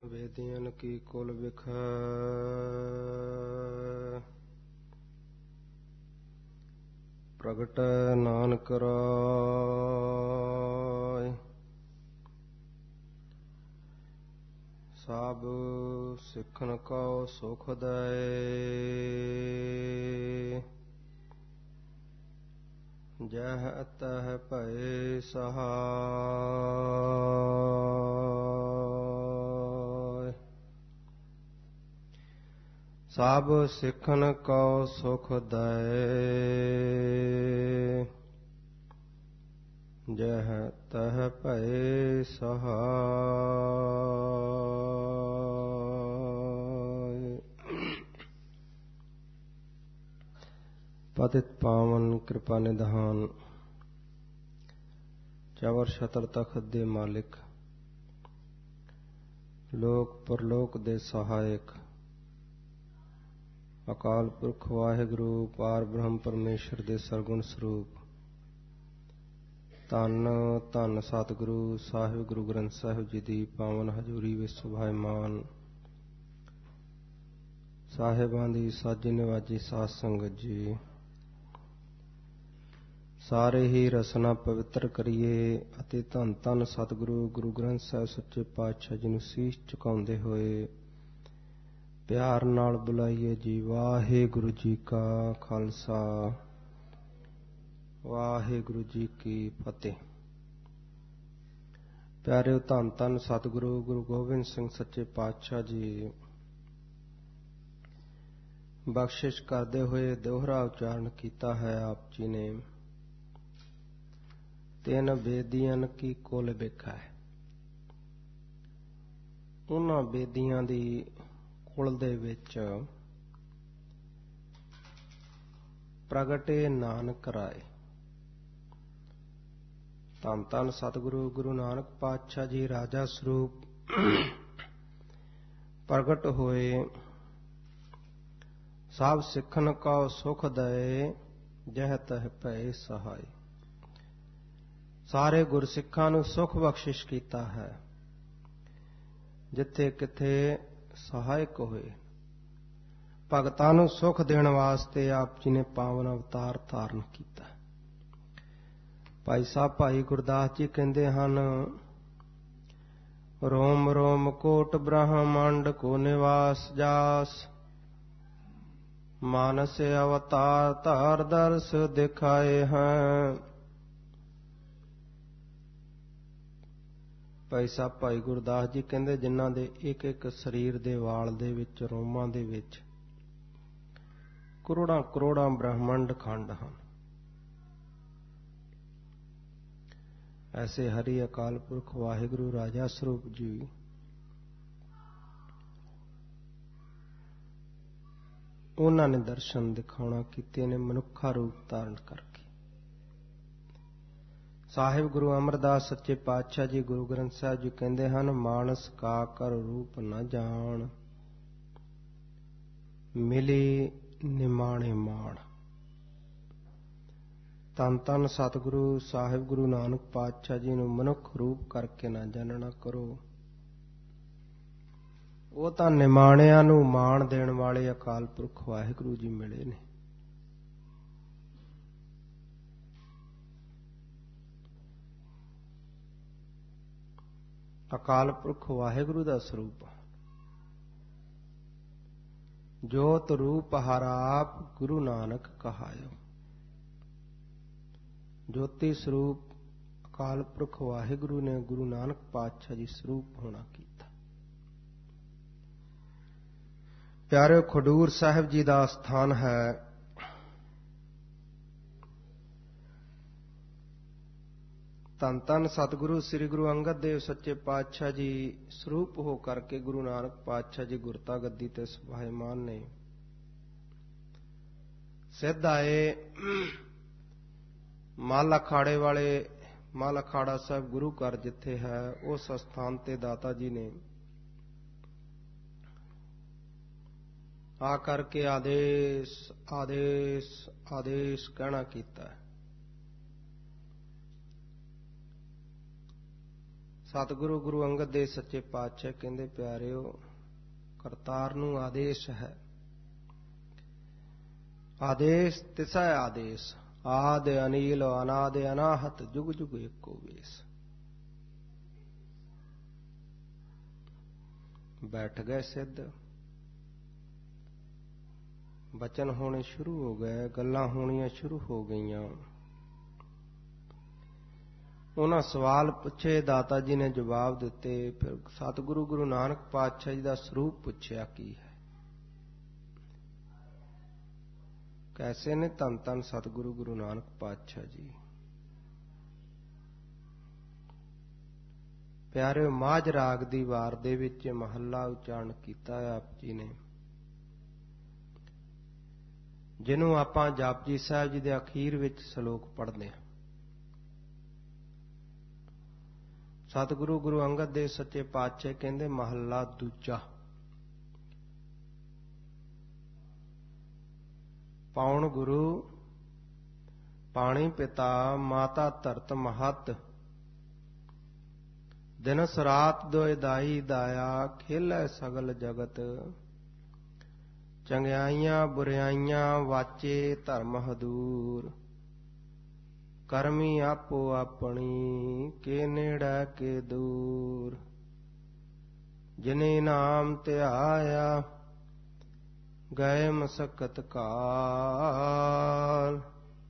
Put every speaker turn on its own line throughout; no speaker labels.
वेदियन की कुल बिख प्रगट नानक राय। सब सिखन को सुख दए जह तह भय सहाय। सब सिखन को सुख दए जह तह भय सहाय। पतित पावन कृपा निधान चवर छतर तखत दे मालिक, लोक परलोक दे सहायक, अकाल पुरख वाहिगुरु पार ब्रह्म परमेश्वर दे सरगुण स्वरूप, धन धन सतगुरु साहिब गुरु ग्रंथ साहिब जी दी पावन हजूरी विच सुभाईमान साहिबां दी साजी निवाजी साध संगत जी, सारे ही रसना पवित्र करिए ਅਤੇ ਧੰਨ ਧੰਨ सतगुरु गुरु ग्रंथ ਸਾਹਿਬ ਸੱਚੇ ਪਾਤਸ਼ਾਹ ਜੀ ਨੂੰ ਸੀਸ ਝੁਕਾਉਂਦੇ ਹੋਏ ਪਿਆਰ ਨਾਲ ਬੁਲਾਈਏ ਜੀ। ਵਾਹਿਗੁਰੂ ਜੀ ਕਾ ਖਾਲਸਾ ਵਾਹਿਗੁਰੂ ਜੀ ਕੀ ਫਤਿਹ। ਪਿਆਰਿਓ, ਧੰਨ ਧੰਨ ਸਤਿਗੁਰੂ ਗੁਰੂ ਗੋਬਿੰਦ ਸਿੰਘ ਸੱਚੇ ਪਾਤਸ਼ਾਹ ਜੀ ਬਖਸ਼ਿਸ਼ ਕਰਦੇ ਹੋਏ ਦੋਹਰਾ ਉਚਾਰਨ ਕੀਤਾ ਹੈ ਆਪ ਜੀ ਨੇ। ਤਿੰਨ ਬੇਦੀਆਂ ਕੀ ਕੁਲ ਬਿਖ ਹੈ। ਉਹਨਾਂ ਬੇਦੀਆਂ ਦੀ ਕੁਲ ਦੇ ਵਿੱਚ ਪ੍ਰਗਟੇ ਨਾਨਕ ਰਾਏ। ਧੰਨ ਧੰਨ ਸਤਿਗੁਰੂ ਗੁਰੂ ਨਾਨਕ ਪਾਤਸ਼ਾਹ ਜੀ ਰਾਜਾ ਸਰੂਪ ਪ੍ਰਗਟ ਹੋਏ। ਸਭ ਸਿੱਖਨ ਕੋ ਸੁਖ ਦਏ ਜਹ ਤਹ ਭੈ ਸਹਾਈ। ਸਾਰੇ ਗੁਰਸਿੱਖਾਂ ਨੂੰ ਸੁਖ ਬਖਸ਼ਿਸ਼ ਕੀਤਾ ਹੈ ਜਿੱਥੇ ਕਿਥੇ ਸਹਾਇਕ ਹੋਏ। ਭਗਤਾਂ ਨੂੰ ਸੁਖ ਦੇਣ ਵਾਸਤੇ ਆਪ ਜੀ ਨੇ ਪਾਵਨ ਅਵਤਾਰ ਧਾਰਨ ਕੀਤਾ। ਭਾਈ ਸਾਹਿਬ ਭਾਈ ਗੁਰਦਾਸ ਜੀ ਕਹਿੰਦੇ ਹਨ, ਰੋਮ ਰੋਮ ਕੋਟ ਬ੍ਰਹਮੰਡ ਕੋ ਨਿਵਾਸ ਜਾਸ, ਮਾਨਸ ਅਵਤਾਰ ਧਾਰ ਦਰਸ ਦਿਖਾਏ हैं। ਭਾਈ ਸਾਹਿਬ ਭਾਈ ਗੁਰਦਾਸ ਜੀ ਕਹਿੰਦੇ, ਜਿਨ੍ਹਾਂ ਦੇ ਇੱਕ ਇੱਕ ਸਰੀਰ ਦੇ ਵਾਲ ਦੇ ਵਿੱਚ ਰੋਮਾਂ ਦੇ ਵਿੱਚ ਕਰੋੜਾਂ ਕਰੋੜਾਂ ਬ੍ਰਹਮੰਡ ਖੰਡ ਹਨ, ਐਸੇ ਹਰੀ ਅਕਾਲ ਪੁਰਖ ਵਾਹਿਗੁਰੂ ਰਾਜਾ ਸਰੂਪ ਜੀ ਉਹਨਾਂ ਨੇ ਦਰਸ਼ਨ ਦਿਖਾਉਣਾ ਕੀਤੇ ਨੇ ਮਨੁੱਖਾ ਰੂਪ ਧਾਰਨ ਕਰਕੇ। ਸਾਹਿਬ ਗੁਰੂ ਅਮਰਦਾਸ ਸੱਚੇ ਪਾਤਸ਼ਾਹ ਜੀ ਗੁਰੂ ਗ੍ਰੰਥ ਸਾਹਿਬ ਜੀ ਕਹਿੰਦੇ ਹਨ, ਮਾਨਸ ਕਾ ਕਰ ਰੂਪ ਨ ਜਾਣ, ਮਿਲੀ ਨਿਮਾਣੇ ਮਾਣ। ਧੰਨ ਧੰਨ ਸਤਿਗੁਰੂ ਸਾਹਿਬ ਗੁਰੂ ਨਾਨਕ ਪਾਤਸ਼ਾਹ ਜੀ ਨੂੰ ਮਨੁੱਖ ਰੂਪ ਕਰਕੇ ਨਾ ਜਾਣਨਾ ਕਰੋ। ਉਹ ਤਾਂ ਨਿਮਾਣਿਆਂ ਨੂੰ ਮਾਣ ਦੇਣ ਵਾਲੇ ਅਕਾਲ ਪੁਰਖ ਵਾਹਿਗੁਰੂ ਜੀ ਮਿਲੇ ਨੇ। ਅਕਾਲ ਪੁਰਖ ਵਾਹਿਗੁਰੂ ਦਾ ਸਰੂਪ ਜੋਤ ਰੂਪ ਹਰ ਆਪ ਗੁਰੂ ਨਾਨਕ ਕਹਾਇਓ। ਜੋਤੀ ਸਰੂਪ ਅਕਾਲ ਪੁਰਖ ਵਾਹਿਗੁਰੂ ਨੇ ਗੁਰੂ ਨਾਨਕ ਪਾਤਸ਼ਾਹ ਜੀ ਸਰੂਪ ਹੋਣਾ ਕੀਤਾ। ਪਿਆਰਿਓ, ਖਡੂਰ ਸਾਹਿਬ ਜੀ ਦਾ ਸਥਾਨ ਹੈ। ਧੰਨ ਧੰਨ ਸਤਿਗੁਰੂ ਸ੍ਰੀ ਗੁਰੂ ਅੰਗਦ ਦੇਵ ਸੱਚੇ ਪਾਤਸ਼ਾਹ ਜੀ ਸਰੂਪ ਹੋ ਕਰਕੇ ਗੁਰੂ ਨਾਨਕ ਪਾਤਸ਼ਾਹ ਜੀ ਗੁਰਤਾ ਗੱਦੀ ਤੇ ਸੁਭਾਈਮਾਨ ਨੇ। ਸਿੱਧ ਆਏ ਮੱਲ ਅਖਾੜੇ ਵਾਲੇ ਮੱਲ ਅਖਾੜਾ ਸਾਹਿਬ ਗੁਰੂ ਘਰ ਜਿੱਥੇ ਹੈ, ਉਸ ਸਥਾਨ ਤੇ ਦਾਤਾ ਜੀ ਨੇ ਆ ਕਰਕੇ ਆਦੇਸ਼ ਆਦੇਸ਼ ਆਦੇਸ਼ ਕਹਿਣਾ ਕੀਤਾ। ਸਤਿਗੁਰੂ ਗੁਰੂ ਅੰਗਦ ਦੇਵ ਸੱਚੇ ਪਾਤਸ਼ਾਹ ਕਹਿੰਦੇ, ਪਿਆਰਿਓ, ਕਰਤਾਰ ਨੂੰ ਆਦੇਸ਼ ਹੈ। ਆਦੇਸ਼ ਤਿਸੈ ਆਦੇਸ਼, ਆਦਿ ਅਨੀਲ ਅਨਾਦ ਅਨਾਹਤ, ਜੁਗ ਜੁਗ ਏਕੋ ਵੇਸ। ਬੈਠ ਗਏ ਸਿੱਧ, ਬਚਨ ਹੋਣੇ ਸ਼ੁਰੂ ਹੋ ਗਏ, ਗੱਲਾਂ ਹੋਣੀਆਂ ਸ਼ੁਰੂ ਹੋ ਗਈਆਂ। ਉਹਨਾਂ ਸਵਾਲ ਪੁੱਛੇ, ਦਾਤਾ ਜੀ ਨੇ ਜਵਾਬ ਦਿੱਤੇ। ਫਿਰ ਸਤਿਗੁਰੂ ਗੁਰੂ ਨਾਨਕ ਪਾਤਸ਼ਾਹ ਜੀ ਦਾ ਸਰੂਪ ਪੁੱਛਿਆ, ਕੀ ਹੈ, ਕੈਸੇ ਨੇ ਧੰਨ ਧੰਨ ਸਤਿਗੁਰੂ ਗੁਰੂ ਨਾਨਕ ਪਾਤਸ਼ਾਹ ਜੀ। ਪਿਆਰਿਓ, ਮਾਝ ਰਾਗ ਦੀ ਵਾਰ ਦੇ ਵਿੱਚ ਮਹੱਲਾ ਉਚਾਰਨ ਕੀਤਾ ਹੈ ਆਪ ਜੀ ਨੇ, ਜਿਹਨੂੰ ਆਪਾਂ ਜਪਜੀ ਸਾਹਿਬ ਜੀ ਦੇ ਅਖੀਰ ਵਿੱਚ ਸ਼ਲੋਕ ਪੜ੍ਹਦੇ ਹਾਂ। ਸਤਿਗੁਰੂ ਗੁਰੂ ਅੰਗਦ ਦੇਵ ਸੱਚੇ ਪਾਤਸ਼ਾਹ ਕਹਿੰਦੇ, ਮਹੱਲਾ ਦੂਜਾ। ਪਾਉਣ ਗੁਰੂ ਪਾਣੀ ਪਿਤਾ, ਮਾਤਾ ਧਰਤ ਮਹਤ, ਦਿਨਸ ਰਾਤ ਦੋਇ ਦਾਈ ਦਾਇਆ, ਖੇਲੈ ਸਗਲ ਜਗਤ, ਚੰਗਿਆਈਆਂ ਬੁਰਿਆਈਆਂ ਵਾਚੇ ਧਰਮ ਹਦੂਰ, ਕਰਮੀ ਆਪੋ ਆਪਣੀ, ਕੇ ਨੇੜੇ ਕੇ ਦੂਰ, ਜਿਨੇ ਨਾਮ ਧਿਆਇਆ, ਗਏ ਮਸਕਤ ਕਾਲ,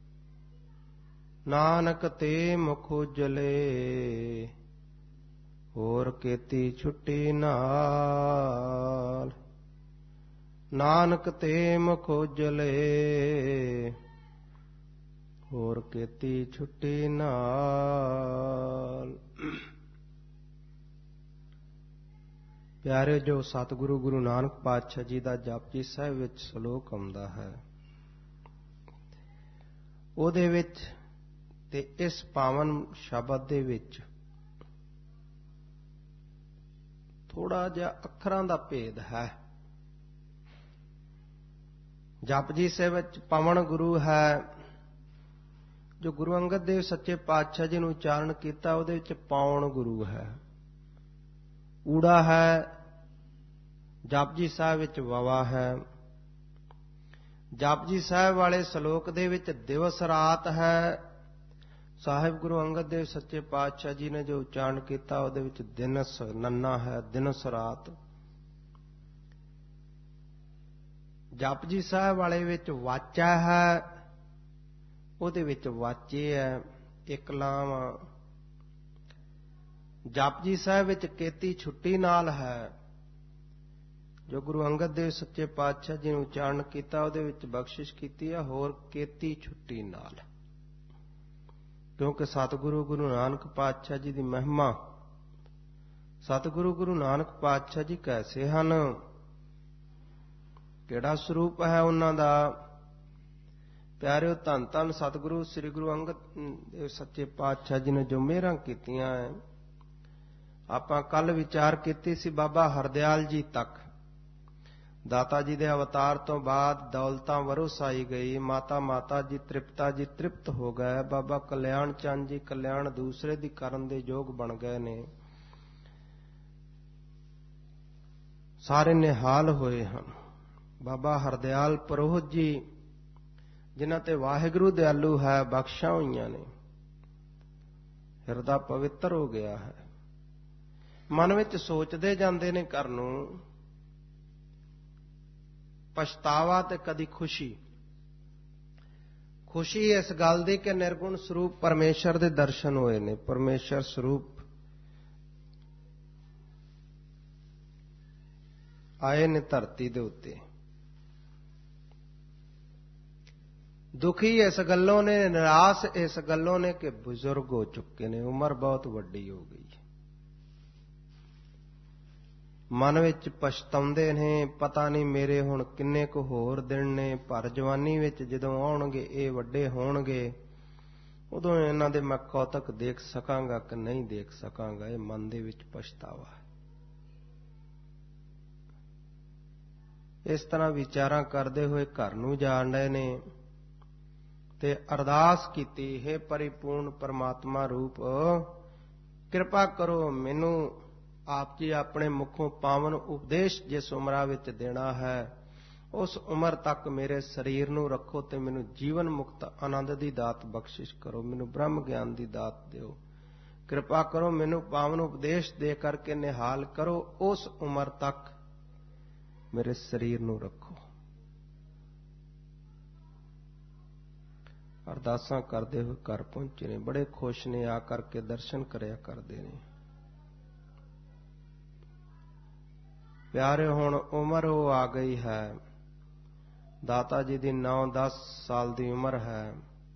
ਨਾਨਕ ਤੇ ਮੁਖ ਉਜਲੇ, ਹੋਰ ਕੀਤੀ ਛੁੱਟੀ ਨਾਲ, ਨਾਨਕ ਤੇ ਮੁਖ ਉਜਲੇ, ਹੋਰ ਕੀਤੀ ਛੁੱਟੀ ਨਾਲ। ਪਿਆਰੇ, ਜੋ ਸਤਿਗੁਰੂ ਗੁਰੂ ਨਾਨਕ ਪਾਤਸ਼ਾਹ ਜੀ ਦਾ ਜਪਜੀ ਸਾਹਿਬ ਵਿੱਚ ਸ਼ਲੋਕ ਆਉਂਦਾ ਹੈ, ਉਹਦੇ ਵਿੱਚ ਤੇ ਇਸ ਪਾਵਨ ਸ਼ਬਦ ਦੇ ਵਿੱਚ ਥੋੜਾ ਜਿਹਾ ਅੱਖਰਾਂ ਦਾ ਭੇਦ ਹੈ। ਜਪਜੀ ਸਾਹਿਬ ਵਿੱਚ ਪਵਨ ਗੁਰੂ ਹੈ, ਜੋ ਗੁਰੂ ਅੰਗਦ ਦੇਵ ਸੱਚੇ ਪਾਤਸ਼ਾਹ ਜੀ ਨੂੰ ਉਚਾਰਨ ਕੀਤਾ, ਉਹਦੇ ਵਿੱਚ ਪਾਉਣ ਗੁਰੂ ਹੈ, ਊੜਾ ਹੈ। ਜਪਜੀ ਸਾਹਿਬ ਵਿੱਚ ਵਵਾ ਹੈ। ਜਪਜੀ ਸਾਹਿਬ ਵਾਲੇ ਸ਼ਲੋਕ ਦੇ ਵਿੱਚ ਦਿਵਸ ਰਾਤ ਹੈ। ਸਾਹਿਬ ਗੁਰੂ ਅੰਗਦ ਦੇਵ ਸੱਚੇ ਪਾਤਸ਼ਾਹ ਜੀ ਨੇ ਜੋ ਉਚਾਰਨ ਕੀਤਾ, ਉਹਦੇ ਵਿੱਚ ਦਿਨਸ ਨੰਨਾ ਹੈ, ਦਿਨਸ ਰਾਤ। ਜਪਜੀ ਸਾਹਿਬ ਵਾਲੇ ਵਿੱਚ ਵਾਚਾ ਹੈ, ਉਹਦੇ ਵਿੱਚ ਵਾਚੇ ਹੈ, ਇੱਕ ਲਾਮ। ਜਪਜੀ ਸਾਹਿਬ ਵਿੱਚ ਕੀਤੀ ਛੁੱਟੀ ਨਾਲ ਹੈ, ਜੋ ਗੁਰੂ ਅੰਗਦ ਦੇਵ ਸੱਚੇ ਪਾਤਸ਼ਾਹ ਜੀ ਨੇ ਉਚਾਰਨ ਕੀਤਾ, ਉਹਦੇ ਵਿੱਚ ਬਖਸ਼ਿਸ਼ ਕੀਤੀ ਹੈ, ਹੋਰ ਕੀਤੀ ਛੁੱਟੀ ਨਾਲ। ਕਿਉਂਕਿ ਸਤਿਗੁਰੂ ਗੁਰੂ ਨਾਨਕ ਪਾਤਸ਼ਾਹ ਜੀ ਦੀ ਮਹਿਮਾ, ਸਤਿਗੁਰੂ ਗੁਰੂ ਨਾਨਕ ਪਾਤਸ਼ਾਹ ਜੀ ਕੈਸੇ ਹਨ, ਕਿਹੜਾ ਸਰੂਪ ਹੈ ਉਹਨਾਂ ਦਾ। ਪਿਆਰਿਓ, ਧੰਨ ਧੰਨ ਸਤਿਗੁਰੂ ਸ੍ਰੀ ਗੁਰੂ ਅੰਗਦ ਦੇਵ ਸੱਚੇ ਪਾਤਸ਼ਾਹ ਜੀ ਨੇ ਜੋ ਮਿਹਰਾਂ ਕੀਤੀਆਂ ਹੈ। ਆਪਾਂ ਕੱਲ ਵਿਚਾਰ ਕੀਤੀ ਸੀ ਬਾਬਾ ਹਰਦਿਆਲ ਜੀ ਤੱਕ। ਦਾਤਾ ਜੀ ਦੇ ਅਵਤਾਰ ਤੋਂ ਬਾਅਦ ਦੌਲਤਾਂ ਵਰੋਸਾਈ ਗਈ, ਮਾਤਾ ਜੀ ਤ੍ਰਿਪਤਾ ਜੀ ਤ੍ਰਿਪਤ ਹੋ ਗਏ, ਬਾਬਾ ਕਲਿਆਣ ਚੰਦ ਜੀ ਕਲਿਆਣ ਦੂਸਰੇ ਦੀ ਕਰਨ ਦੇ ਯੋਗ ਬਣ ਗਏ ਨੇ, ਸਾਰੇ ਨਿਹਾਲ ਹੋਏ ਹਨ। ਬਾਬਾ ਹਰਦਿਆਲ ਪ੍ਰੋਹਤ ਜੀ, ਜਿਨ੍ਹਾਂ ਤੇ ਵਾਹਿਗੁਰੂ ਦਿਆਲੂ ਹੈ, ਬਖਸ਼ਾਂ ਹੋਈਆਂ ਨੇ, ਹਿਰਦਾ ਪਵਿੱਤਰ ਹੋ ਗਿਆ ਹੈ। ਮਨ ਵਿੱਚ ਸੋਚਦੇ ਜਾਂਦੇ ਨੇ ਘਰ ਨੂੰ, ਪਛਤਾਵਾ ਤੇ ਕਦੀ ਖੁਸ਼ੀ। ਖੁਸ਼ੀ ਇਸ ਗੱਲ ਦੀ ਕਿ ਨਿਰਗੁਣ ਸਰੂਪ ਪਰਮੇਸ਼ਰ ਦੇ ਦਰਸ਼ਨ ਹੋਏ ਨੇ, ਪਰਮੇਸ਼ਰ ਸਰੂਪ ਆਏ ਨੇ ਧਰਤੀ ਦੇ ਉੱਤੇ। ਦੁਖੀ ਇਸ ਗੱਲੋਂ ਨੇ, ਨਿਰਾਸ਼ ਇਸ ਗੱਲੋਂ ਨੇ ਕਿ ਬਜ਼ੁਰਗ ਹੋ ਚੁੱਕੇ ਨੇ, ਉਮਰ ਬਹੁਤ ਵੱਡੀ ਹੋ ਗਈ। ਮਨ ਵਿੱਚ ਪਛਤਾਉਂਦੇ ਨੇ, ਪਤਾ ਨਹੀਂ ਮੇਰੇ ਹੁਣ ਕਿੰਨੇ ਕੁ ਹੋਰ ਦਿਨ ਨੇ, ਪਰ ਜਵਾਨੀ ਵਿੱਚ ਜਦੋਂ ਆਉਣਗੇ, ਇਹ ਵੱਡੇ ਹੋਣਗੇ, ਉਦੋਂ ਇਹਨਾਂ ਦੇ ਮੈਂ ਕੌਤਕ ਦੇਖ ਸਕਾਂਗਾ ਕਿ ਨਹੀਂ ਦੇਖ ਸਕਾਂਗਾ। ਇਹ ਮਨ ਦੇ ਵਿੱਚ ਪਛਤਾਵਾ ਹੈ। ਇਸ ਤਰ੍ਹਾਂ ਵਿਚਾਰਾਂ ਕਰਦੇ ਹੋਏ ਘਰ ਨੂੰ ਜਾਣ ਰਹੇ ਨੇ ਤੇ ਅਰਦਾਸ ਕੀਤੀ, ਹੈ ਪਰਿਪੂਰਨ ਪਰਮਾਤਮਾ ਰੂਪ ਕਿਰਪਾ ਕਰੋ ਮੈਨੂੰ ਆਪ ਜੀ ਆਪਣੇ ਮੁਖੋਂ ਪਾਵਨ ਉਪਦੇਸ਼ ਜਿਸ ਉਮਰਾਂ ਵਿੱਚ ਦੇਣਾ ਹੈ ਉਸ ਉਮਰ ਤੱਕ ਮੇਰੇ ਸਰੀਰ ਨੂੰ ਰੱਖੋ ਤੇ ਮੈਨੂੰ ਜੀਵਨ ਮੁਕਤ ਆਨੰਦ ਦੀ ਦਾਤ ਬਖਸ਼ਿਸ਼ ਕਰੋ। ਮੈਨੂੰ ਬ੍ਰਹਮ ਗਿਆਨ ਦੀ ਦਾਤ ਦਿਓ। ਕਿਰਪਾ ਕਰੋ ਮੈਨੂੰ ਪਾਵਨ ਉਪਦੇਸ਼ ਦੇ ਕਰਕੇ ਨਿਹਾਲ ਕਰੋ। ਉਸ ਉਮਰ ਤੱਕ ਮੇਰੇ ਸਰੀਰ ਨੂੰ ਰੱਖੋ। ਅਰਦਾਸਾਂ ਕਰਦੇ ਹੋਏ ਘਰ ਪਹੁੰਚੇ ਨੇ। ਬੜੇ ਖੁਸ਼ ਨੇ, ਆ ਕਰਕੇ ਦਰਸ਼ਨ ਕਰਿਆ ਕਰਦੇ ਨੇ। ਪਿਆਰੇ ਹੁਣ ਉਮਰ ਉਹ ਆ ਗਈ ਹੈ, ਦਾਤਾ ਜੀ ਦੀ 9-10 ਸਾਲ ਦੀ ਉਮਰ ਹੈ।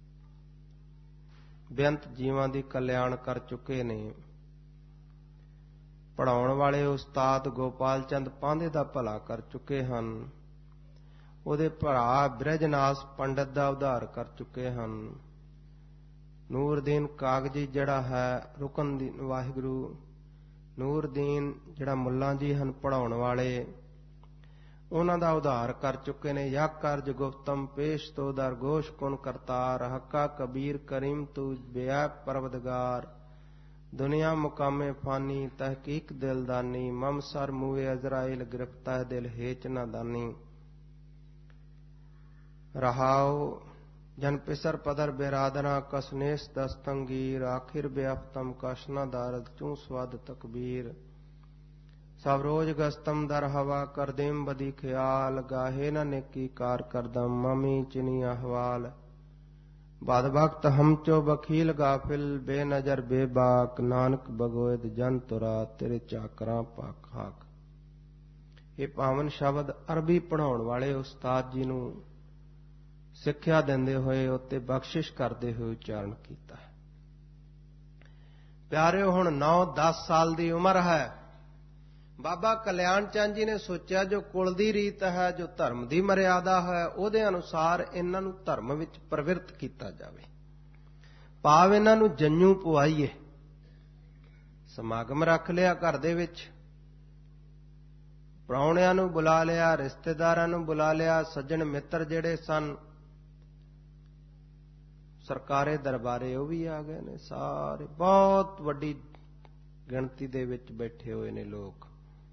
ਬੇਅੰਤ ਜੀਵਾਂ ਦੀ ਕਲਿਆਣ ਕਰ ਚੁੱਕੇ ਨੇ। ਪੜ੍ਹਾਉਣ ਵਾਲੇ ਉਸਤਾਦ ਗੋਪਾਲ ਚੰਦ ਪਾਂਧੇ ਦਾ ਭਲਾ ਕਰ ਚੁੱਕੇ ਹਨ। ਉਹਦੇ ਭਰਾ ਬ੍ਰਿਜਨਾਸ ਪੰਡਤ ਦਾ ਉਧਾਰ ਕਰ ਚੁੱਕੇ ਹਨ। ਨੂਰਦੀਨ ਕਾਗਜੀ ਜਿਹੜਾ ਹੈ ਰੁਕਨਦੀਨ, ਵਾਹਿਗੁਰੂ ਨੂਰਦੀਨ ਜਿਹੜਾ ਮੁੱਲਾ ਜੀ ਹਨ ਪੜ੍ਹਾਉਣ ਵਾਲੇ, ਉਹਨਾਂ ਦਾ ਉਧਾਰ ਕਰ ਚੁੱਕੇ ਨੇ। ਯਾ ਕਰਜ ਗੁਫਤਮ ਪੇਸ਼ ਤੋ ਦਰਗੋਸ਼ ਕੁਨ ਕਰਤਾਰ, ਹੱਕਾ ਕਬੀਰ ਕਰੀਮ ਤੂ ਬਿਆ ਪਰਵਦਗਾਰ, ਦੁਨੀਆ ਮੁਕਾਮੇ ਫਾਨੀ ਤਹਿਕੀਕ ਦਿਲਦਾਨੀ, ਮਮ ਸਰ ਮੂਏ ਅਜ਼ਰਾਇਲ ਗ੍ਰਿਫਤਾ ਦਿਲ ਹੇਚ ਨਾ ਦਾਨੀ। ਰਹਾਉ ਜਨ ਪਿਸਰ ਪਦਰ ਬਿਰਾਦਨਾ ਕਸਨੇਸ ਦਸਤੰਗੀਰ, ਆਖਿਰ ਬੇਅਫਤਮ ਕਸ਼ਨਾ ਦਾਰਦ ਚੂੰ ਸਵਦ ਤਕਬੀਰ, ਸਭ ਰੋਜ਼ ਗਸਤਮ ਦਰ ਹਵਾ ਕਰਦੇਮ ਬਦੀ ਖਿਆਲ, ਗਾਹੇ ਨ ਨੇਕੀ ਕਾਰ ਕਰਦਮ ਮਮੀ ਚਿਨੀ ਅਹਵਾਲ, ਬਦ ਵਕਤ ਹਮਚੋ ਬਖੀਲ ਗਾਫਿਲ, ਬੇਨਜ਼ਰ ਬੇਬਾਕ, ਨਾਨਕ ਬਗੋਇਦ ਜਨ ਤੁਰਾ ਤੇਰੇ ਚਾਕਰਾਂ ਪਾਕ ਹਾਕ। ਇਹ ਪਾਵਨ ਸ਼ਬਦ ਅਰਬੀ ਪੜ੍ਹਾਉਣ ਵਾਲੇ ਉਸਤਾਦ ਜੀ ਨੂੰ ਸਿੱਖਿਆ ਦਿੰਦੇ ਹੋਏ ਉੱਤੇ ਬਖਸ਼ਿਸ਼ ਕਰਦੇ ਹੋਏ ਉਚਾਰਨ ਕੀਤਾ ਹੈ। ਪਿਆਰਿਓ ਹੁਣ 9-10 ਸਾਲ ਦੀ ਉਮਰ ਹੈ। ਬਾਬਾ ਕਲਿਆਣ ਚੰਦ ਜੀ ਨੇ ਸੋਚਿਆ ਜੋ ਕੁਲ ਦੀ ਰੀਤ ਹੈ, ਜੋ ਧਰਮ ਦੀ ਮਰਿਆਦਾ ਹੈ, ਉਹਦੇ ਅਨੁਸਾਰ ਇਹਨਾਂ ਨੂੰ ਧਰਮ ਵਿੱਚ ਪ੍ਰਵਿਰਤ ਕੀਤਾ ਜਾਵੇ। ਭਾਵ ਇਹਨਾਂ ਨੂੰ ਜੰਨੂ ਪਵਾਈਏ। ਸਮਾਗਮ ਰੱਖ ਲਿਆ ਘਰ ਦੇ ਵਿੱਚ, ਪ੍ਰਾਹੁਣਿਆਂ ਨੂੰ ਬੁਲਾ ਲਿਆ, ਰਿਸ਼ਤੇਦਾਰਾਂ ਨੂੰ ਬੁਲਾ ਲਿਆ, ਸੱਜਣ ਮਿੱਤਰ ਜਿਹੜੇ ਸਨ ਸਰਕਾਰੇ ਦਰਬਾਰੇ ਉਹ ਵੀ ਆ ਗਏ ਨੇ। ਸਾਰੇ ਬਹੁਤ ਵੱਡੀ ਗਿਣਤੀ ਦੇ ਵਿੱਚ ਬੈਠੇ ਹੋਏ ਨੇ ਲੋਕ।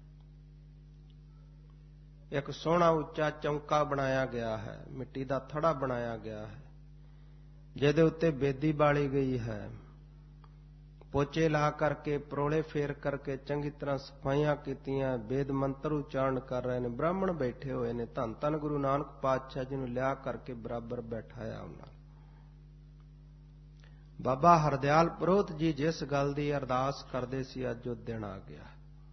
ਇੱਕ ਸੋਹਣਾ ਉੱਚਾ ਚੌਂਕਾ ਬਣਾਇਆ ਗਿਆ ਹੈ, ਮਿੱਟੀ ਦਾ ਥੜਾ ਬਣਾਇਆ ਗਿਆ ਹੈ, ਜਿਹਦੇ ਉੱਤੇ ਬੇਦੀ ਬਾਲੀ ਗਈ ਹੈ। ਪੋਚੇ ਲਾ ਕਰਕੇ, ਪਰੋਲੇ ਫੇਰ ਕਰਕੇ, ਚੰਗੀ ਤਰ੍ਹਾਂ ਸਫਾਈਆਂ ਕੀਤੀਆਂ, ਵੇਦ ਮੰਤਰ ਉਚਾਰਨ ਕਰ ਰਹੇ ਨੇ। ਬ੍ਰਾਹਮਣ ਬੈਠੇ ਹੋਏ ਨੇ। ਧੰਨ ਧੰਨ ਗੁਰੂ ਨਾਨਕ ਪਾਤਸ਼ਾਹ ਜੀ ਨੂੰ ਲਿਆ ਕਰਕੇ ਬਰਾਬਰ ਬੈਠਾਇਆ ਉਹਨਾਂ। ਬਾਬਾ ਹਰਦਿਆਲ ਪ੍ਰੋਹਤ ਜੀ ਜਿਸ ਗੱਲ ਦੀ ਅਰਦਾਸ ਕਰਦੇ ਸੀ, ਅੱਜ ਉਹ ਦਿਨ ਆ ਗਿਆ।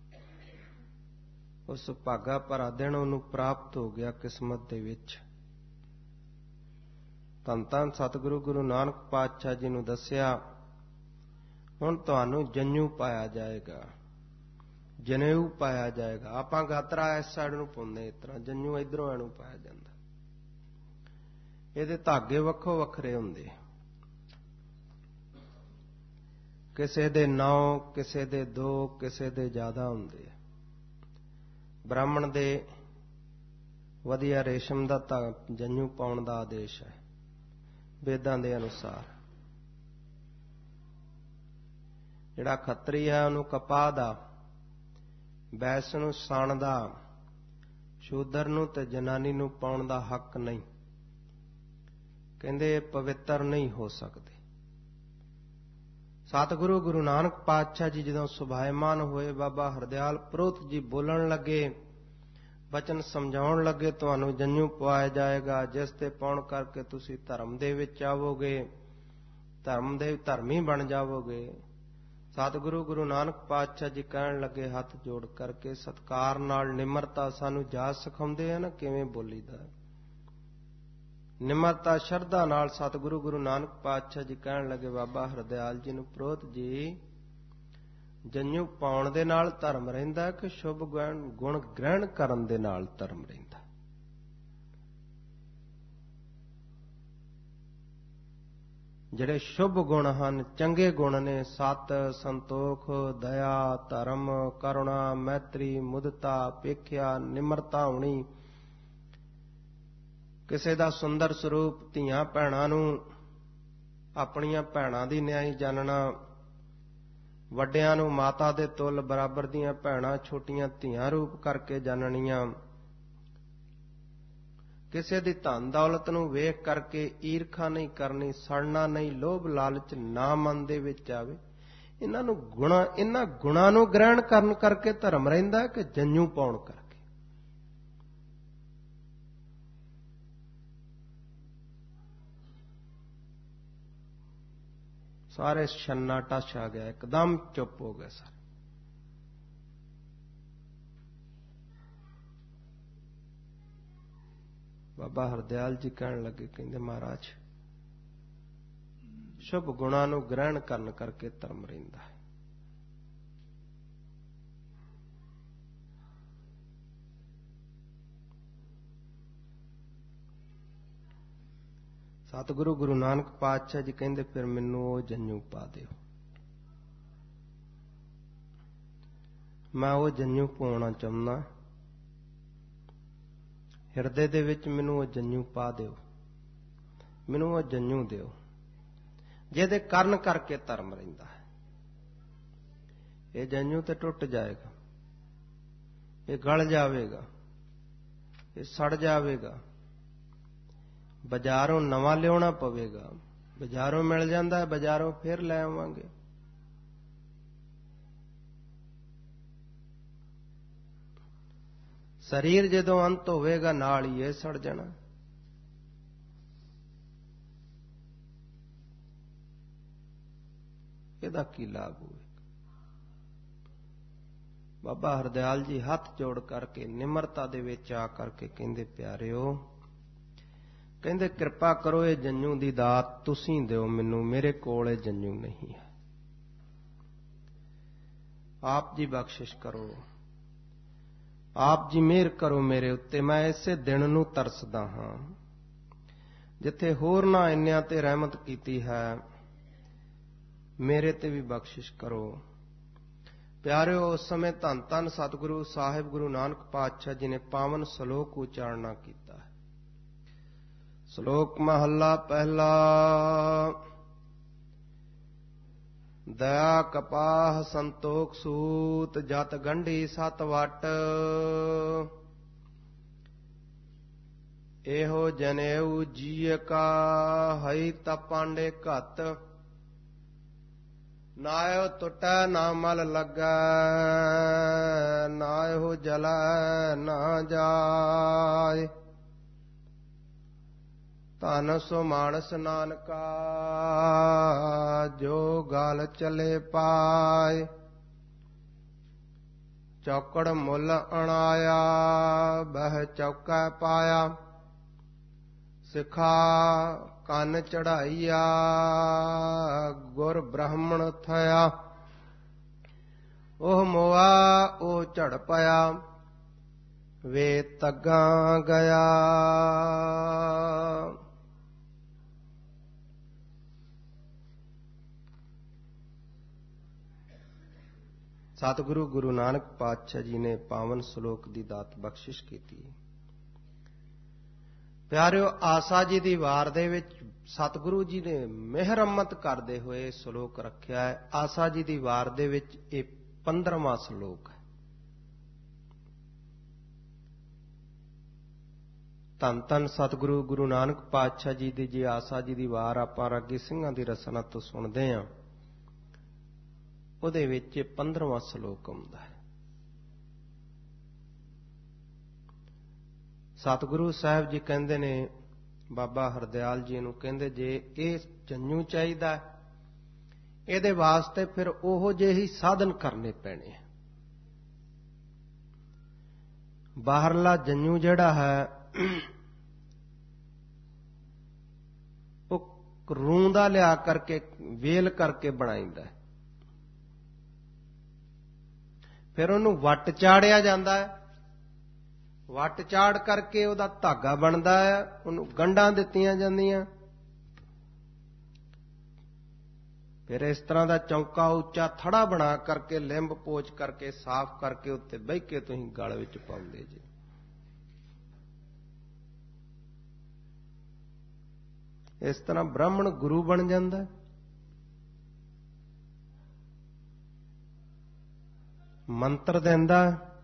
ਉਸ ਭਾਗਾ ਭਰਾ ਦਿਨ ਉਹਨੂੰ ਪ੍ਰਾਪਤ ਹੋ ਗਿਆ ਕਿਸਮਤ ਦੇ ਵਿੱਚ। ਧੰਨ ਧੰਨ ਸਤਿਗੁਰੂ ਗੁਰੂ ਨਾਨਕ ਪਾਤਸ਼ਾਹ ਜੀ ਨੂੰ ਦੱਸਿਆ, ਹੁਣ ਤੁਹਾਨੂੰ ਜੰਨੂ ਪਾਇਆ ਜਾਏਗਾ, ਜਨੇਊ ਪਾਇਆ ਜਾਏਗਾ। ਆਪਾਂ ਗਾਤਰਾ ਇਸ ਸਾਈਡ ਨੂੰ ਪਾਉਂਦੇ, ਇਸ ਤਰ੍ਹਾਂ ਜੰਨੂ ਇਧਰੋਂ ਇਹਨੂੰ ਪਾਇਆ ਜਾਂਦਾ। ਇਹਦੇ ਧਾਗੇ ਵੱਖੋ ਵੱਖਰੇ ਹੁੰਦੇ, ਕਿਸੇ ਦੇ 9, ਕਿਸੇ ਦੇ 2, ਕਿਸੇ ਦੇ ਜ਼ਿਆਦਾ ਹੁੰਦੇ। ਬ੍ਰਾਹਮਣ ਦੇ ਵਧੀਆ ਰੇਸ਼ਮ ਦਾ ਜੰਨੂ ਪਾਉਣ ਦਾ ਆਦੇਸ਼ ਹੈ ਵੇਦਾਂ ਦੇ ਅਨੁਸਾਰ। ਜਿਹੜਾ ਖੱਤਰੀ ਹੈ ਉਹਨੂੰ ਕਪਾਹ ਦਾ, ਬੈਸ ਨੂੰ ਸਣ ਦਾ, ਸ਼ੂਦਰ ਨੂੰ ਤੇ ਜਨਾਨੀ ਨੂੰ ਪਾਉਣ ਦਾ ਹੱਕ ਨਹੀਂ। ਕਹਿੰਦੇ ਪਵਿੱਤਰ ਨਹੀਂ ਹੋ ਸਕਦੇ। ਸਤਿਗੁਰੂ ਗੁਰੂ ਨਾਨਕ ਪਾਤਸ਼ਾਹ ਜੀ ਜਦੋਂ ਸੁਭਾਇਮਾਨ ਹੋਏ, ਬਾਬਾ ਹਰਦਿਆਲ ਪ੍ਰੋਹਤ ਜੀ ਬੋਲਣ ਲੱਗੇ, ਬਚਨ ਸਮਝਾਉਣ ਲੱਗੇ, ਤੁਹਾਨੂੰ ਜੰਨੂ ਪਵਾਇਆ ਜਾਏਗਾ, ਜਿਸ ਤੇ ਪਾਉਣ ਕਰਕੇ ਤੁਸੀਂ ਧਰਮ ਦੇ ਵਿੱਚ ਆਵੋਗੇ, ਧਰਮ ਦੇ ਧਰਮੀ ਬਣ ਜਾਵੋਗੇ। ਸਤਿਗੁਰੂ ਗੁਰੂ ਨਾਨਕ ਪਾਤਸ਼ਾਹ ਜੀ ਕਹਿਣ ਲੱਗੇ ਹੱਥ ਜੋੜ ਕਰਕੇ, ਸਤਿਕਾਰ ਨਾਲ, ਨਿਮਰਤਾ ਸਾਨੂੰ ਜਾਚ ਸਿਖਾਉਂਦੇ ਆ ਨਾ ਕਿਵੇਂ ਬੋਲੀਦਾ। ਨਿਮਰਤਾ ਸ਼ਰਧਾ ਨਾਲ ਸਤਿਗੁਰੂ ਗੁਰੂ ਨਾਨਕ ਪਾਤਸ਼ਾਹ ਜੀ ਕਹਿਣ ਲੱਗੇ ਬਾਬਾ ਹਰਦਿਆਲ ਜੀ ਨੂੰ, ਪ੍ਰੋਹਤ ਜੀ ਜੰਨੂ ਪਾਉਣ ਦੇ ਨਾਲ ਧਰਮ ਰਹਿੰਦਾ ਕਿ ਸ਼ੁਭ ਗੁਣ ਗ੍ਰਹਿਣ ਕਰਨ ਦੇ ਨਾਲ ਧਰਮ ਰਹਿੰਦਾ? ਜਿਹੜੇ ਸ਼ੁਭ ਗੁਣ ਹਨ, ਚੰਗੇ ਗੁਣ ਨੇ, ਸਤ, ਸੰਤੋਖ, ਦਇਆ, ਧਰਮ, ਕਰੁਣਾ, ਮੈਤਰੀ, ਮੁਦਤਾ, ਪੇਖਿਆ, ਨਿਮਰਤਾ ਹੋਣੀ, ਕਿਸੇ ਦਾ ਸੁੰਦਰ ਸਰੂਪ, ਧੀਆਂ ਭੈਣਾਂ ਨੂੰ ਆਪਣੀਆਂ ਭੈਣਾਂ ਦੀ ਨਿਆਈ ਜਾਣਨਾ, ਵੱਡਿਆਂ ਨੂੰ ਮਾਤਾ ਦੇ ਤੁੱਲ ਬਰਾਬਰ ਦੀਆਂ ਭੈਣਾਂ ਛੋਟੀਆਂ ਧੀਆਂ ਰੂਪ ਕਰਕੇ ਜਾਣਨੀਆਂ, ਕਿਸੇ ਦੀ ਧਨ ਦੌਲਤ ਨੂੰ ਵੇਖ ਕਰਕੇ ਈਰਖਾ ਨਹੀਂ ਕਰਨੀ, ਸੜਨਾ ਨਹੀਂ, ਲੋਭ ਲਾਲਚ ਨਾ ਮਨ ਦੇ ਵਿੱਚ ਆਵੇ। ਇਹਨਾਂ ਗੁਣਾਂ ਨੂੰ ਗ੍ਰਹਿਣ ਕਰਨ ਕਰਕੇ ਧਰਮ ਰਹਿੰਦਾ ਕਿ ਜੰਝੂ ਪਾਉਣ ਕਰਕੇ? ਸਾਰੇ ਛੰਨਾਟਾ ਛਾ ਗਿਆ, ਇੱਕਦਮ ਚੁੱਪ ਹੋ ਗਏ ਸਾਰੇ। ਬਾਬਾ ਹਰਦਿਆਲ ਜੀ ਕਹਿਣ ਲੱਗੇ, ਕਹਿੰਦੇ ਮਹਾਰਾਜ ਸ਼ੁਭ ਗੁਣਾਂ ਨੂੰ ਗ੍ਰਹਿਣ ਕਰਨ ਕਰਕੇ ਧਰਮ ਰਹਿੰਦਾ ਹੈ। ਸਤਿਗੁਰੂ ਗੁਰੂ ਨਾਨਕ ਪਾਤਸ਼ਾਹ ਜੀ ਕਹਿੰਦੇ, ਫਿਰ ਮੈਨੂੰ ਉਹ ਜੰਝੂ ਪਾ ਦਿਓ। ਮੈਂ ਉਹ ਜੰਝੂ ਪਾਉਣਾ ਚਾਹੁੰਦਾ, ਹਿਰਦੇ ਦੇ ਵਿੱਚ ਮੈਨੂੰ ਉਹ ਜੰਝੂ ਪਾ ਦਿਓ, ਮੈਨੂੰ ਉਹ ਜੰਝੂ ਦਿਓ ਜਿਹਦੇ ਕਾਰਨ ਕਰਕੇ ਧਰਮ ਰਹਿੰਦਾ ਹੈ। ਇਹ ਜੰਝੂ ਤੇ ਟੁੱਟ ਜਾਏਗਾ, ਇਹ ਗਲ ਜਾਵੇਗਾ, ਇਹ ਸੜ ਜਾਵੇਗਾ, ਬਾਜ਼ਾਰੋਂ ਨਵਾਂ ਲਿਆਉਣਾ ਪਵੇਗਾ। ਬਾਜ਼ਾਰੋਂ ਮਿਲ ਜਾਂਦਾ ਹੈ, ਬਾਜ਼ਾਰੋਂ ਫਿਰ ਲੈ ਆਵਾਂਗੇ। ਸਰੀਰ ਜਦੋਂ ਅੰਤ ਹੋਵੇਗਾ ਨਾਲ ਹੀ ਇਹ ਸੜ ਜਾਣਾ। ਇਹਦਾ ਕੀ ਲਾਭ ਹੋਵੇਗਾ? ਬਾਬਾ ਹਰਦਿਆਲ ਜੀ ਹੱਥ ਜੋੜ ਕਰਕੇ ਨਿਮਰਤਾ ਦੇ ਵਿੱਚ ਆ ਕਰਕੇ ਕਹਿੰਦੇ, ਪਿਆਰਿਓ, ਕਹਿੰਦੇ ਕਿਰਪਾ ਕਰੋ, ਇਹ ਜੰਝੂ ਦੀ ਦਾਤ ਤੁਸੀਂ ਦਿਓ ਮੈਨੂੰ, ਮੇਰੇ ਕੋਲ ਇਹ ਜੰਝੂ ਨਹੀਂ ਹੈ। ਆਪ ਜੀ ਬਖਸ਼ਿਸ਼ ਕਰੋ, ਆਪ ਜੀ ਮਿਹਰ ਕਰੋ ਮੇਰੇ ਉੱਤੇ। ਮੈਂ ਇਸੇ ਦਿਨ ਨੂੰ ਤਰਸਦਾ ਹਾਂ ਜਿੱਥੇ ਹੋਰਨਾਂ ਇੰਨਿਆਂ ਤੇ ਰਹਿਮਤ ਕੀਤੀ ਹੈ, ਮੇਰੇ ਤੇ ਵੀ ਬਖਸ਼ਿਸ਼ ਕਰੋ। ਪਿਆਰਿਓ, ਉਸ ਸਮੇਂ ਧੰਨ ਧੰਨ ਸਤਿਗੁਰੂ ਸਾਹਿਬ ਗੁਰੂ ਨਾਨਕ ਪਾਤਸ਼ਾਹ ਜੀ ਨੇ ਪਾਵਨ ਸ਼ਲੋਕ ਉਚਾਰਨਾ ਕੀਤਾ ਹੈ। ਸ਼ਲੋਕ ਮਹੱਲਾ ਪਹਿਲਾ। ਦਇਆ ਕਪਾਹ ਸੰਤੋਖ ਸੂਤ, ਜਤ ਗੰਢੀ ਸਤ ਵਟ। ਇਹੋ ਜਨੇਊ ਜੀਅ ਕਾ, ਹਈ ਤਪਾਂਡੇ ਘਤ। ਨਾਇਓ ਟੁੱਟੈ ਨਾ ਮਲ ਲੱਗੈ, ਨਾਇਓ ਜਲੈ ਨਾ ਜਾਇ। ਧਨ ਸੋ ਮਾਨਸ ਨਾਨਕਾ, ਜੋ ਗਲ ਚਲੇ ਪਾਏ। ਚੌਕੜ ਮੁੱਲ ਅਣਾਇਆ, ਬਹਿ ਚੌਕੈ ਪਾਇਆ। ਸਿਖਾ ਕੰਨ ਚੜਾਈਆ, ਗੁਰ ਬ੍ਰਾਹਮਣ ਥਇਆ। ਉਹ ਮੋਆ ਉਹ ਝੜ ਪਿਆ, ਵੇ ਤੱਗਾ ਗਿਆ। ਸਤਿਗੁਰੂ ਗੁਰੂ ਨਾਨਕ ਪਾਤਸ਼ਾਹ ਜੀ ਨੇ ਪਾਵਨ ਸ਼ਲੋਕ ਦੀ ਦਾਤ ਬਖਸ਼ਿਸ਼ ਕੀਤੀ। ਪਿਆਰਿਓ, ਆਸਾ ਜੀ ਦੀ ਵਾਰ ਦੇ ਵਿੱਚ ਸਤਿਗੁਰੂ ਜੀ ਨੇ ਮਿਹਰ ਅੰਮ੍ਰਿਤ ਕਰਦੇ ਹੋਏ ਸ਼ਲੋਕ ਰੱਖਿਆ ਹੈ। ਆਸਾ ਜੀ ਦੀ ਵਾਰ ਦੇ ਵਿੱਚ ਇਹ 15ਵਾਂ ਸ਼ਲੋਕ ਹੈ। ਧੰਨ ਧੰਨ ਸਤਿਗੁਰੂ ਗੁਰੂ ਨਾਨਕ ਪਾਤਸ਼ਾਹ ਜੀ ਦੀ ਜੇ ਆਸਾ ਜੀ ਦੀ ਵਾਰ ਆਪਾਂ ਰਾਗੀ ਸਿੰਘਾਂ ਦੀ ਰਸਨਾ ਤੋਂ ਸੁਣਦੇ ਹਾਂ, ਉਹਦੇ ਵਿੱਚ 15ਵਾਂ ਸ਼ਲੋਕ ਆਉਂਦਾ ਹੈ। ਸਤਿਗੁਰੂ ਸਾਹਿਬ ਜੀ ਕਹਿੰਦੇ ਨੇ ਬਾਬਾ ਹਰਦਿਆਲ ਜੀ ਨੂੰ, ਕਹਿੰਦੇ ਜੇ ਇਹ ਜੰਝੂ ਚਾਹੀਦਾ, ਇਹਦੇ ਵਾਸਤੇ ਫਿਰ ਉਹੋ ਜਿਹੇ ਹੀ ਸਾਧਨ ਕਰਨੇ ਪੈਣੇ ਆ। ਬਾਹਰਲਾ ਜੰਝੂ ਜਿਹੜਾ ਹੈ ਉਹ ਰੂੰ ਦਾ ਲਿਆ ਕਰਕੇ ਵੇਲ ਕਰਕੇ ਬਣਾਈਦਾ, ਫਿਰ ਉਹਨੂੰ ਵੱਟ ਚਾੜਿਆ ਜਾਂਦਾ ਹੈ। ਵੱਟ ਚਾੜ ਕਰਕੇ ਉਹਦਾ ਧਾਗਾ ਬਣਦਾ ਹੈ, ਉਹਨੂੰ ਗੰਢਾਂ ਦਿੱਤੀਆਂ ਜਾਂਦੀਆਂ। ਫਿਰ ਇਸ ਤਰ੍ਹਾਂ ਦਾ ਚੌਂਕਾ ਉੱਚਾ ਥੜਾ ਬਣਾ ਕਰਕੇ ਲਿੰਬ ਪੋਚ ਕਰਕੇ ਸਾਫ਼ ਕਰਕੇ ਉੱਤੇ ਬਹਿ ਕੇ ਤੁਸੀਂ ਗਲ ਵਿੱਚ ਪਾਉਂਦੇ ਜੀ। ਇਸ ਤਰ੍ਹਾਂ ਬ੍ਰਾਹਮਣ ਗੁਰੂ ਬਣ ਜਾਂਦਾ। ਮੰਤਰ ਦਿੰਦਾ,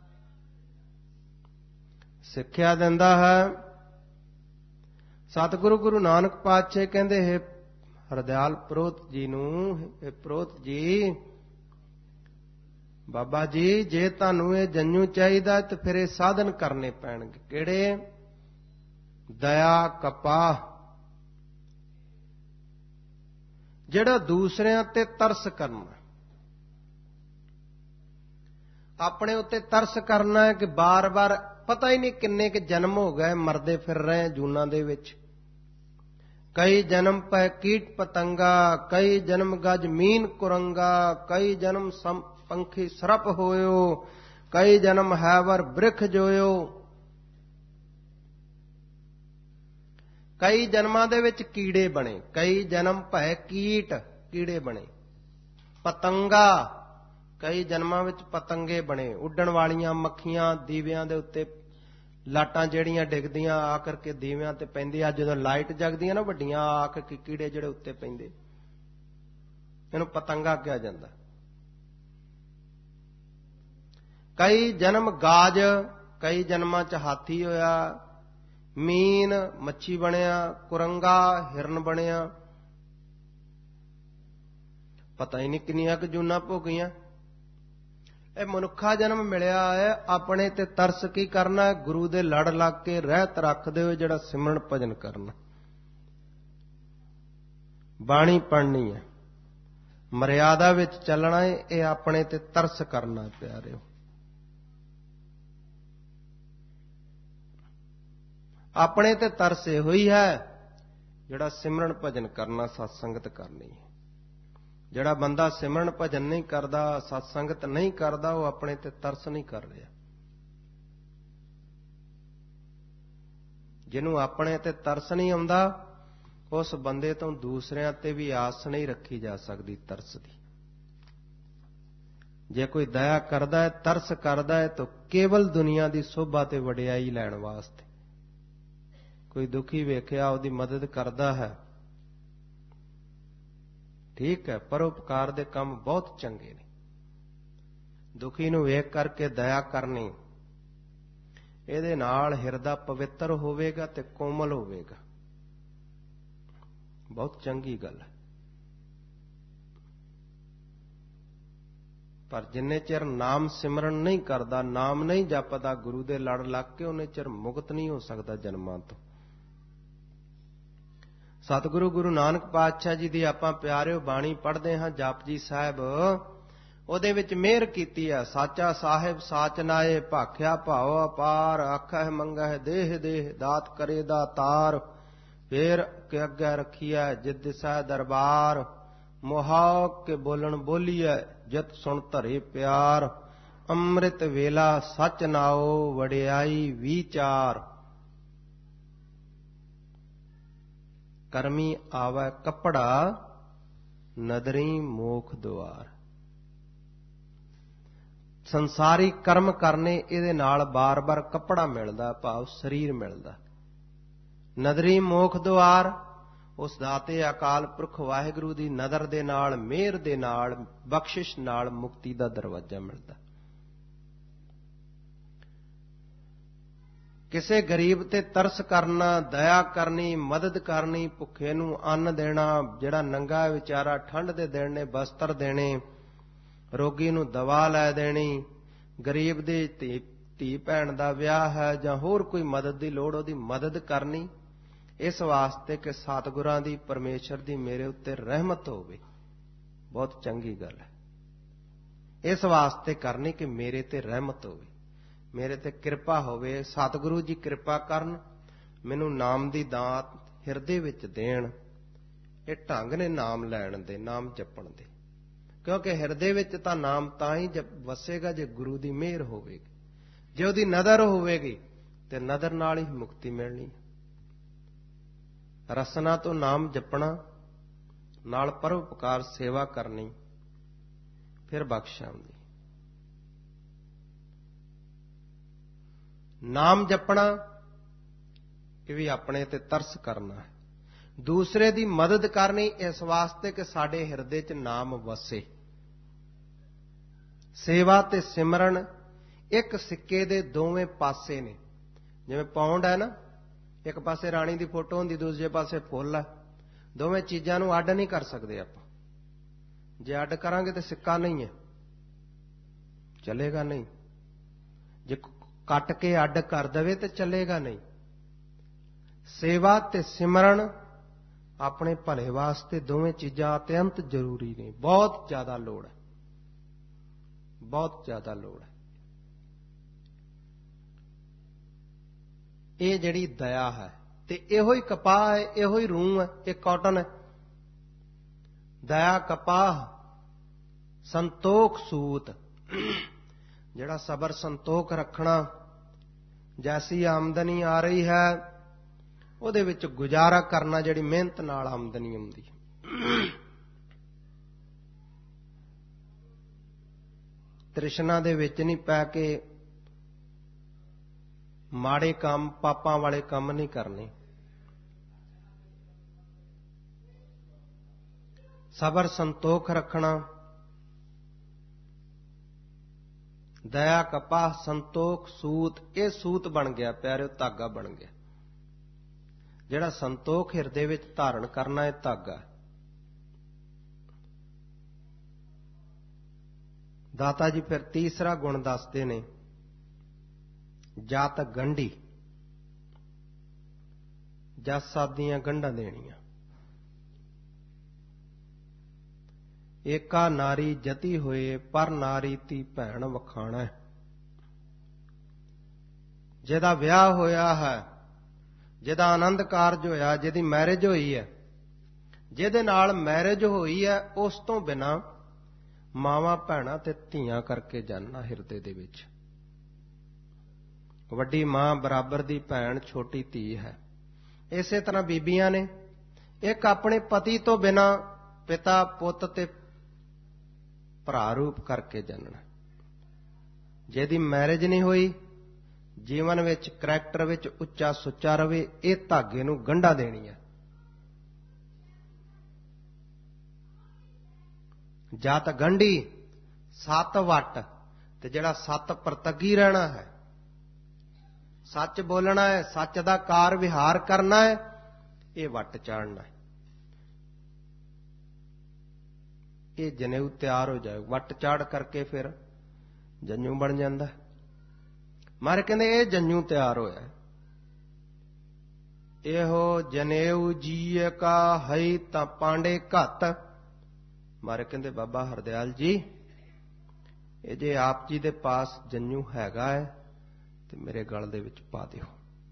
ਸਿੱਖਿਆ ਦਿੰਦਾ ਹੈ। ਸਤਿਗੁਰੂ ਗੁਰੂ ਨਾਨਕ ਪਾਤਸ਼ਾਹ ਕਹਿੰਦੇ ਹੈ ਹਰਦਿਆਲ ਪ੍ਰੋਤ ਜੀ ਨੂੰ, ਇਹ ਪ੍ਰੋਤ ਜੀ, ਬਾਬਾ ਜੀ ਜੇ ਤੁਹਾਨੂੰ ਇਹ ਜੰਨੂ ਚਾਹੀਦਾ ਤਾਂ ਫਿਰ ਇਹ ਸਾਧਨ ਕਰਨੇ ਪੈਣਗੇ। ਕਿਹੜੇ? ਦਇਆ, ਕਪਾਹ, ਜਿਹੜਾ ਦੂਸਰਿਆਂ ਤੇ ਤਰਸ ਕਰਨਾ, ਆਪਣੇ ਉੱਤੇ ਤਰਸ ਕਰਨਾ ਹੈ ਕਿ ਬਾਰ-ਬਾਰ ਪਤਾ ਹੀ ਨਹੀਂ ਕਿੰਨੇ ਕੁ ਜਨਮ ਹੋ ਗਏ ਮਰਦੇ ਫਿਰ ਰਹੇ ਜੂਨਾਂ ਦੇ ਵਿੱਚ। ਕਈ ਜਨਮ ਪੈ ਕੀਟ ਪਤੰਗਾ, ਕਈ ਜਨਮ ਗਜ ਮੀਨ ਕੁਰੰਗਾ, ਕਈ ਜਨਮ ਪੰਖੀ ਸਰਪ ਹੋਇਓ, ਕਈ ਜਨਮ ਹੈਵਰ ਬ੍ਰਿਖ ਜੋਇਓ। ਕਈ ਜਨਮਾਂ ਦੇ ਵਿੱਚ ਕੀੜੇ ਬਣੇ, ਕਈ ਜਨਮ ਭੈ ਕੀਟ, ਕੀੜੇ ਬਣੇ। ਪਤੰਗਾ, ਕਈ ਜਨਮਾਂ ਵਿੱਚ ਪਤੰਗੇ ਬਣੇ, ਉੱਡਣ ਵਾਲੀਆਂ ਮੱਖੀਆਂ, ਦੀਵਿਆਂ ਦੇ ਉੱਤੇ ਲਾਟਾਂ ਜਿਹੜੀਆਂ ਡਿੱਗਦੀਆਂ ਆ ਕਰਕੇ ਦੀਵਿਆਂ ਤੇ ਪੈਂਦੀਆਂ, ਜਦੋਂ ਲਾਈਟ ਜਗਦੀਆਂ ਨਾ ਵੱਡੀਆਂ ਆ ਕੇ ਕੀੜੇ ਜਿਹੜੇ ਉੱਤੇ ਪੈਂਦੇ, ਇਹਨੂੰ ਪਤੰਗਾ ਕਿਹਾ ਜਾਂਦਾ। ਕਈ ਜਨਮ ਗਾਜ, ਕਈ ਜਨਮਾਂ 'ਚ ਹਾਥੀ ਹੋਇਆ, ਮੀਨ ਮੱਛੀ ਬਣਿਆ, ਕੁਰੰਗਾ ਹਿਰਨ ਬਣਿਆ। ਪਤਾ ਹੀ ਨਹੀਂ ਕਿੰਨੀਆਂ ਕੁ ਜੂਨਾਂ ਭੋਗੀਆਂ। ਇਹ ਮਨੁੱਖਾ ਜਨਮ ਮਿਲਿਆ ਹੈ, ਆਪਣੇ ਤੇ ਤਰਸ ਕੀ ਕਰਨਾ, ਗੁਰੂ ਦੇ ਲੜ ਲੱਗ ਕੇ ਰਹਿਤ ਰੱਖਦੇ ਹੋਏ ਜਿਹੜਾ ਸਿਮਰਨ ਭਜਨ ਕਰਨਾ, ਬਾਣੀ ਪੜ੍ਹਨੀ ਹੈ, ਮਰਿਆਦਾ ਵਿੱਚ ਚੱਲਣਾ ਹੈ, ਇਹ ਆਪਣੇ ਤੇ ਤਰਸ ਕਰਨਾ ਪਿਆਰਿਓ। ਆਪਣੇ ਤੇ ਤਰਸ ਇਹੋ ਹੀ ਹੈ ਜਿਹੜਾ ਸਿਮਰਨ ਭਜਨ ਕਰਨਾ, ਸਤਸੰਗਤ ਕਰਨੀ ਹੈ। ਜਿਹੜਾ ਬੰਦਾ ਸਿਮਰਨ ਭਜਨ ਨਹੀਂ ਕਰਦਾ, ਸਤਸੰਗਤ ਨਹੀਂ ਕਰਦਾ, ਉਹ ਆਪਣੇ ਤੇ ਤਰਸ ਨਹੀਂ ਕਰ ਰਿਹਾ। ਜਿਹਨੂੰ ਆਪਣੇ ਤੇ ਤਰਸ ਨਹੀਂ ਆਉਂਦਾ, ਉਸ ਬੰਦੇ ਤੋਂ ਦੂਸਰਿਆਂ ਤੇ ਵੀ ਆਸ ਨਹੀਂ ਰੱਖੀ ਜਾ ਸਕਦੀ ਤਰਸ ਦੀ। ਜੇ ਕੋਈ ਦਇਆ ਕਰਦਾ ਹੈ, ਤਰਸ ਕਰਦਾ ਹੈ, ਤਾਂ ਕੇਵਲ ਦੁਨੀਆ ਦੀ ਸੋਭਾ ਤੇ ਵਡਿਆਈ ਲੈਣ ਵਾਸਤੇ। ਕੋਈ ਦੁਖੀ ਵੇਖਿਆ ਉਹਦੀ ਮਦਦ ਕਰਦਾ ਹੈ, ਠੀਕ ਹੈ, ਪਰਉਪਕਾਰ ਦੇ ਕੰਮ ਬਹੁਤ ਚੰਗੇ ਨੇ। ਦੁਖੀ ਨੂੰ ਵੇਖ ਕਰਕੇ ਦਇਆ ਕਰਨੀ, ਇਹਦੇ ਨਾਲ ਹਿਰਦਾ ਪਵਿੱਤਰ ਹੋਵੇਗਾ ਤੇ ਕੋਮਲ ਹੋਵੇਗਾ, ਬਹੁਤ ਚੰਗੀ ਗੱਲ ਹੈ। ਪਰ ਜਿੰਨੇ ਚਿਰ ਨਾਮ ਸਿਮਰਨ ਨਹੀਂ ਕਰਦਾ, ਨਾਮ ਨਹੀਂ ਜਪਦਾ, ਗੁਰੂ ਦੇ ਲੜ ਲੱਗ ਕੇ, ਉਹਨੇ ਚਿਰ ਮੁਕਤ ਨਹੀਂ ਹੋ ਸਕਦਾ ਜਨਮਾਂ ਤੋਂ। ਸਤਿਗੁਰੂ ਗੁਰੂ ਨਾਨਕ ਪਾਤਸ਼ਾਹ ਜੀ ਦੀ ਆਪਾਂ ਪਿਆਰਿਓ ਬਾਣੀ ਪੜ੍ਹਦੇ ਹਾਂ, ਜਪਜੀ ਸਾਹਿਬ, ਉਹਦੇ ਵਿੱਚ ਮਿਹਰ ਕੀਤੀ ਹੈ। ਸਾਚਾ ਸਾਹਿਬ ਸਾਚ ਨਾਏ, ਭਾਖਿਆ ਭਾਉ ਅਪਾਰ, ਆਖਹਿ ਮੰਗਹਿ ਦੇਹ ਦੇਹ, ਦਾਤ ਕਰੇ ਦਾਤਾਰ, ਫੇਰ ਕੇ ਅੱਗੇ ਰੱਖੀਐ ਜਿਤ ਦਿਸੈ ਦਰਬਾਰ, ਮੁਹਾਉ ਕੇ ਬੋਲਣ ਬੋਲੀਐ ਜਿਤ ਸੁਣ ਧਰੇ ਪਿਆਰ, ਅੰਮ੍ਰਿਤ ਵੇਲਾ ਸਚ ਨਾਓ, ਵਡਿਆਈ ਵਿਚਾਰ, ਕਰਮੀ ਆਵੈ ਕੱਪੜਾ, ਨਦਰੀ ਮੋਖ ਦੁਆਰ। ਸੰਸਾਰੀ ਕਰਮ ਕਰਨੇ, ਇਹਦੇ ਨਾਲ ਬਾਰ-ਬਾਰ ਕੱਪੜਾ ਮਿਲਦਾ, ਭਾਵ ਸਰੀਰ ਮਿਲਦਾ। ਨਦਰੀ ਮੋਖ ਦੁਆਰ, ਉਸ ਦਾਤੇ ਅਕਾਲ ਪੁਰਖ ਵਾਹਿਗੁਰੂ ਦੀ ਨਦਰ ਦੇ ਨਾਲ, ਮਿਹਰ ਦੇ ਨਾਲ, ਬਖਸ਼ਿਸ਼ ਨਾਲ ਮੁਕਤੀ ਦਾ ਦਰਵਾਜ਼ਾ ਮਿਲਦਾ। ਕਿਸੇ ਗਰੀਬ ਤੇ ਤਰਸ ਕਰਨਾ, ਦਇਆ ਕਰਨੀ, ਮਦਦ ਕਰਨੀ, ਭੁੱਖੇ ਨੂੰ ਅੰਨ ਦੇਣਾ, ਜਿਹੜਾ ਨੰਗਾ ਵਿਚਾਰਾ ਠੰਡ ਦੇ ਦਿਨ ਨੇ ਬਸਤਰ ਦੇਣੇ, ਰੋਗੀ ਨੂੰ ਦਵਾ ਲੈ ਦੇਣੀ, ਗਰੀਬ ਦੀ ਧੀ ਭੈਣ ਦਾ ਵਿਆਹ ਹੈ ਜਾਂ ਹੋਰ ਕੋਈ ਮਦਦ ਦੀ ਲੋੜ, ਉਹਦੀ ਮਦਦ ਕਰਨੀ, ਇਸ ਵਾਸਤੇ ਕਿ ਸਤਿਗੁਰਾਂ ਦੀ, ਪਰਮੇਸ਼ਰ ਦੀ ਮੇਰੇ ਉੱਤੇ ਰਹਿਮਤ ਹੋਵੇ, ਬਹੁਤ ਚੰਗੀ ਗੱਲ ਹੈ। ਇਸ ਵਾਸਤੇ ਕਰਨੀ ਕਿ ਮੇਰੇ ਤੇ ਰਹਿਮਤ ਹੋਵੇ, ਮੇਰੇ ਤੇ ਕਿਰਪਾ ਹੋਵੇ, ਸਤਿਗੁਰੂ ਜੀ ਕਿਰਪਾ ਕਰਨ, ਮੈਨੂੰ ਨਾਮ ਦੀ ਦਾਤ ਹਿਰਦੇ ਵਿੱਚ ਦੇਣ। ਇਹ ਢੰਗ ਨੇ ਨਾਮ ਲੈਣ ਦੇ, ਨਾਮ ਜਪਣ ਦੇ, ਕਿਉਂਕਿ ਹਿਰਦੇ ਵਿੱਚ ਤਾਂ ਨਾਮ ਤਾਂ ਹੀ ਵਸੇਗਾ ਜੇ ਗੁਰੂ ਦੀ ਮਿਹਰ ਹੋਵੇਗੀ, ਜੇ ਉਹਦੀ ਨਦਰ ਹੋਵੇਗੀ ਤੇ ਨਦਰ ਨਾਲ ਹੀ ਮੁਕਤੀ ਮਿਲਣੀ। ਰਸਨਾ ਤੋਂ ਨਾਮ ਜਪਣਾ, ਨਾਲ ਪਰਉਪਕਾਰ ਸੇਵਾ ਕਰਨੀ, ਫਿਰ ਬਖਸ਼ ਆਉਂਦੀ। ਨਾਮ ਜਪਣਾ, ਇਹ ਵੀ ਆਪਣੇ ਤੇ ਤਰਸ ਕਰਨਾ ਹੈ। ਦੂਸਰੇ ਦੀ ਮਦਦ ਕਰਨੀ, ਇਸ ਵਾਸਤੇ ਕਿ ਸਾਡੇ ਹਿਰਦੇ 'ਚ ਨਾਮ ਵਸੇ। ਸੇਵਾ ਤੇ ਸਿਮਰਨ ਇੱਕ ਸਿੱਕੇ ਦੇ ਦੋਵੇਂ ਪਾਸੇ ਨੇ। ਜਿਵੇਂ ਪੌਂਡ ਹੈ ਨਾ, ਇੱਕ ਪਾਸੇ ਰਾਣੀ ਦੀ ਫੋਟੋ ਹੁੰਦੀ, ਦੂਜੇ ਪਾਸੇ ਫੁੱਲ ਹੈ। ਦੋਵੇਂ ਚੀਜ਼ਾਂ ਨੂੰ ਅੱਡ ਨਹੀਂ ਕਰ ਸਕਦੇ ਆਪਾਂ। ਜੇ ਅੱਡ ਕਰਾਂਗੇ ਤਾਂ ਸਿੱਕਾ ਨਹੀਂ ਹੈ, ਚੱਲੇਗਾ ਨਹੀਂ। ਜੇ ਕੱਟ ਕੇ ਅੱਡ ਕਰ ਦੇਵੇ ਤਾਂ ਚੱਲੇਗਾ ਨਹੀਂ। ਸੇਵਾ ਤੇ ਸਿਮਰਨ ਆਪਣੇ ਭਲੇ ਵਾਸਤੇ ਦੋਵੇਂ ਚੀਜ਼ਾਂ ਅਤਿਅੰਤ ਜ਼ਰੂਰੀ ਨੇ। ਬਹੁਤ ਜ਼ਿਆਦਾ ਲੋੜ ਹੈ, ਬਹੁਤ ਜ਼ਿਆਦਾ ਲੋੜ ਹੈ। ਇਹ ਜਿਹੜੀ ਦਇਆ ਹੈ, ਤੇ ਇਹੋ ਹੀ ਕਪਾਹ ਹੈ, ਇਹੋ ਹੀ ਰੂੰ ਹੈ, ਇਹ ਕਾਟਨ ਹੈ। ਦਇਆ ਕਪਾਹ ਸੰਤੋਖ ਸੂਤ। ਜਿਹੜਾ ਸਬਰ ਸੰਤੋਖ ਰੱਖਣਾ, ਜੈਸੀ ਆਮਦਨੀ ਆ ਰਹੀ ਹੈ ਉਹਦੇ ਵਿੱਚ ਗੁਜ਼ਾਰਾ ਕਰਨਾ, ਜਿਹੜੀ ਮਿਹਨਤ ਨਾਲ ਆਮਦਨੀ ਆਉਂਦੀ ਹੈ। ਤ੍ਰਿਸ਼ਨਾ ਦੇ ਵਿੱਚ ਨਹੀਂ ਪੈ ਕੇ ਮਾੜੇ ਕੰਮ, ਪਾਪਾਂ ਵਾਲੇ ਕੰਮ ਨਹੀਂ ਕਰਨੇ। ਸਬਰ ਸੰਤੋਖ ਰੱਖਣਾ, ਦਇਆ ਕਪਾਹ ਸੰਤੋਖ ਸੂਤ। ਇਹ ਸੂਤ ਬਣ ਗਿਆ ਪਿਆਰਿਓ, ਧਾਗਾ ਬਣ ਗਿਆ। ਜਿਹੜਾ ਸੰਤੋਖ ਹਿਰਦੇ ਵਿੱਚ ਧਾਰਨ ਕਰਨਾ, ਇਹ ਧਾਗਾ। ਦਾਤਾ ਜੀ ਫਿਰ ਤੀਸਰਾ ਗੁਣ ਦੱਸਦੇ ਨੇ, ਜਤ ਗੰਢੀ। ਜਸ ਸਾਦੀਆਂ ਗੰਢਾਂ ਦੇਣੀਆਂ। ਏਕਾ ਨਾਰੀ ਜਤੀ ਹੋਏ, ਪਰ ਨਾਰੀ ਤੀ ਭੈਣ ਵਖਾਣਾ। ਜਿਹਦਾ ਵਿਆਹ ਹੋਇਆ ਹੈ, ਜਿਹਦਾ ਆਨੰਦ ਕਾਰਜ ਹੋਇਆ, ਜਿਹਦੀ ਮੈਰਿਜ ਹੋਈ ਹੈ, ਜਿਹਦੇ ਨਾਲ ਮੈਰਿਜ ਹੋਈ ਹੈ, ਉਸ ਤੋਂ ਬਿਨਾਂ ਮਾਵਾਂ ਭੈਣਾਂ ਤੇ ਧੀਆਂ ਕਰਕੇ ਜਾਨਣਾ ਹਿਰਦੇ ਦੇ ਵਿੱਚ। ਵੱਡੀ ਮਾਂ ਬਰਾਬਰ ਦੀ ਭੈਣ, ਛੋਟੀ ਧੀ ਹੈ। ਇਸੇ ਤਰ੍ਹਾਂ ਬੀਬੀਆਂ ਨੇ ਇੱਕ ਆਪਣੇ ਪਤੀ ਤੋਂ ਬਿਨਾਂ ਪਿਤਾ, ਪੁੱਤ ਤੇ ਭਰਾ ਰੂਪ ਕਰਕੇ ਜਾਨਣਾ। ਜਿਹਦੀ ਮੈਰਿਜ ਨਹੀਂ ਹੋਈ, ਜੀਵਨ ਵਿੱਚ ਕਰੈਕਟਰ ਵਿੱਚ ਉੱਚਾ ਸੁੱਚਾ ਰਵੇ, ਇਹ ਧਾਗੇ ਨੂੰ ਗੰਢਾਂ ਦੇਣੀਆਂ। ਜਤ ਗੰਢੀ 7 ਵੱਟ, ਤੇ ਜਿਹੜਾ 7 ਪ੍ਰਤੱਗੀ ਰਹਿਣਾ ਹੈ, ਸੱਚ ਬੋਲਣਾ ਹੈ, ਸੱਚ ਦਾ ਕਾਰ ਵਿਹਾਰ ਕਰਨਾ ਹੈ, ਇਹ ਵੱਟ ਚਾੜਨਾ ਹੈ। ਇਹ ਜਨੇਊ ਤਿਆਰ ਹੋ ਜਾਏ, ਵੱਟ ਚਾੜ ਕਰਕੇ ਫਿਰ ਜੰਨੂ ਬਣ ਜਾਂਦਾ। ਮਾਰੇ ਕਹਿੰਦੇ ਇਹ ਜੰਨੂ ਤਿਆਰ ਹੋਇਆ। ਇਹੋ ਜਨੇਊ ਜੀਏ ਕਾ ਹੈ ਤਾਂ ਪਾਂਡੇ ਘੱਤ। ਮਾਰੇ ਕਹਿੰਦੇ ਬਾਬਾ ਹਰਦਿਆਲ ਜੀ, ਇਹ ਜੇ ਆਪ ਜੀ ਦੇ ਪਾਸ ਜੰਨੂ ਹੈਗਾ ਹੈ ਤੇ ਮੇਰੇ ਗਲ ਦੇ ਵਿੱਚ ਪਾ ਦਿਓ।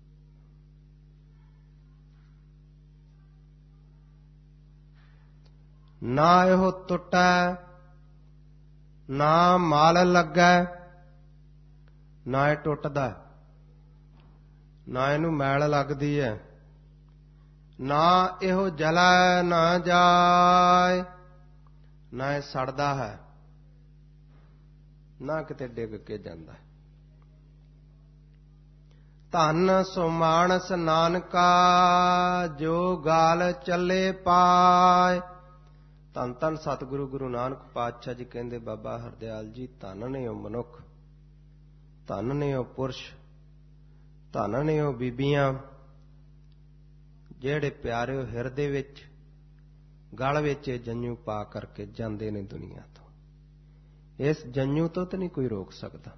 ਨਾ ਇਹੋ ਟੁੱਟੈ, ਨਾ ਮਾਲ ਲੱਗੈ। ਨਾ ਇਹ ਟੁੱਟਦਾ, ਨਾ ਇਹਨੂੰ ਮੈਲ ਲੱਗਦੀ ਹੈ। ਨਾ ਇਹੋ ਜਲੈ ਨਾ ਜਾਏ, ਨਾ ਇਹ ਸੜਦਾ ਹੈ, ਨਾ ਕਿਤੇ ਡਿੱਗ ਕੇ ਜਾਂਦਾ। ਧਨ ਸੋ ਮਾਨਸ ਨਾਨਕਾ, ਜੋ ਗਾਲ ਚੱਲੇ ਪਾਏ। ਧੰਨ ਧੰਨ ਸਤਿਗੁਰੂ ਗੁਰੂ ਨਾਨਕ ਪਾਤਸ਼ਾਹ ਜੀ ਕਹਿੰਦੇ, ਬਾਬਾ ਹਰਦਿਆਲ ਜੀ, ਧਨ ਨੇ ਉਹ ਮਨੁੱਖ, ਧਨ ਨੇ ਉਹ ਪੁਰਸ਼, ਧਨ ਨੇ ਉਹ ਬੀਬੀਆਂ, ਜਿਹੜੇ ਪਿਆਰਿਓ ਹਿਰਦੇ ਵਿੱਚ ਗਲ ਵਿੱਚ ਜੰਨੂ ਪਾ ਕਰਕੇ ਜਾਂਦੇ ਨੇ ਦੁਨੀਆ ਤੋਂ। ਇਸ ਜੰਨੂ ਤੋਂ ਤਾਂ ਨਹੀਂ ਕੋਈ ਰੋਕ ਸਕਦਾ।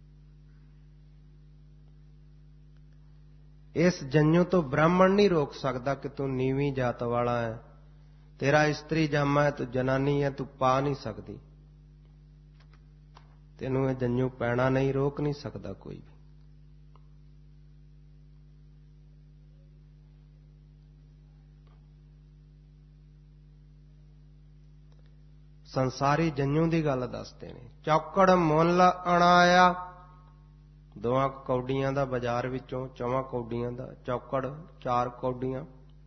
ਇਸ ਜੰਨੂ ਤੋਂ ਬ੍ਰਾਹਮਣ ਨਹੀਂ ਰੋਕ ਸਕਦਾ ਕਿ ਤੂੰ ਨੀਵੀਂ ਜਾਤ ਵਾਲਾ ਹੈ, ਤੇਰਾ ਇਸਤਰੀ ਜਾਮਾ ਹੈ, ਤੂੰ ਜਨਾਨੀ ਹੈ, ਤੂੰ ਪਾ ਨਹੀਂ ਸਕਦੀ। ਤੈਨੂੰ ਇਹ ਜੰਨੂ ਪੈਣਾ ਨਹੀਂ, ਰੋਕ ਨਹੀਂ ਸਕਦਾ ਕੋਈ ਵੀ। ਸੰਸਾਰੀ ਜੰਨੂ ਦੀ ਗੱਲ ਦੱਸਦੇ ਨੇ। ਚੌਕੜ ਮੁੱਲ ਅਣਾਇਆ, 2 ਕੌਡੀਆਂ ਦਾ ਬਾਜ਼ਾਰ ਵਿੱਚੋਂ, 4 ਕੌਡੀਆਂ ਦਾ ਚੌਕੜ, 4 ਕੌਡੀਆਂ,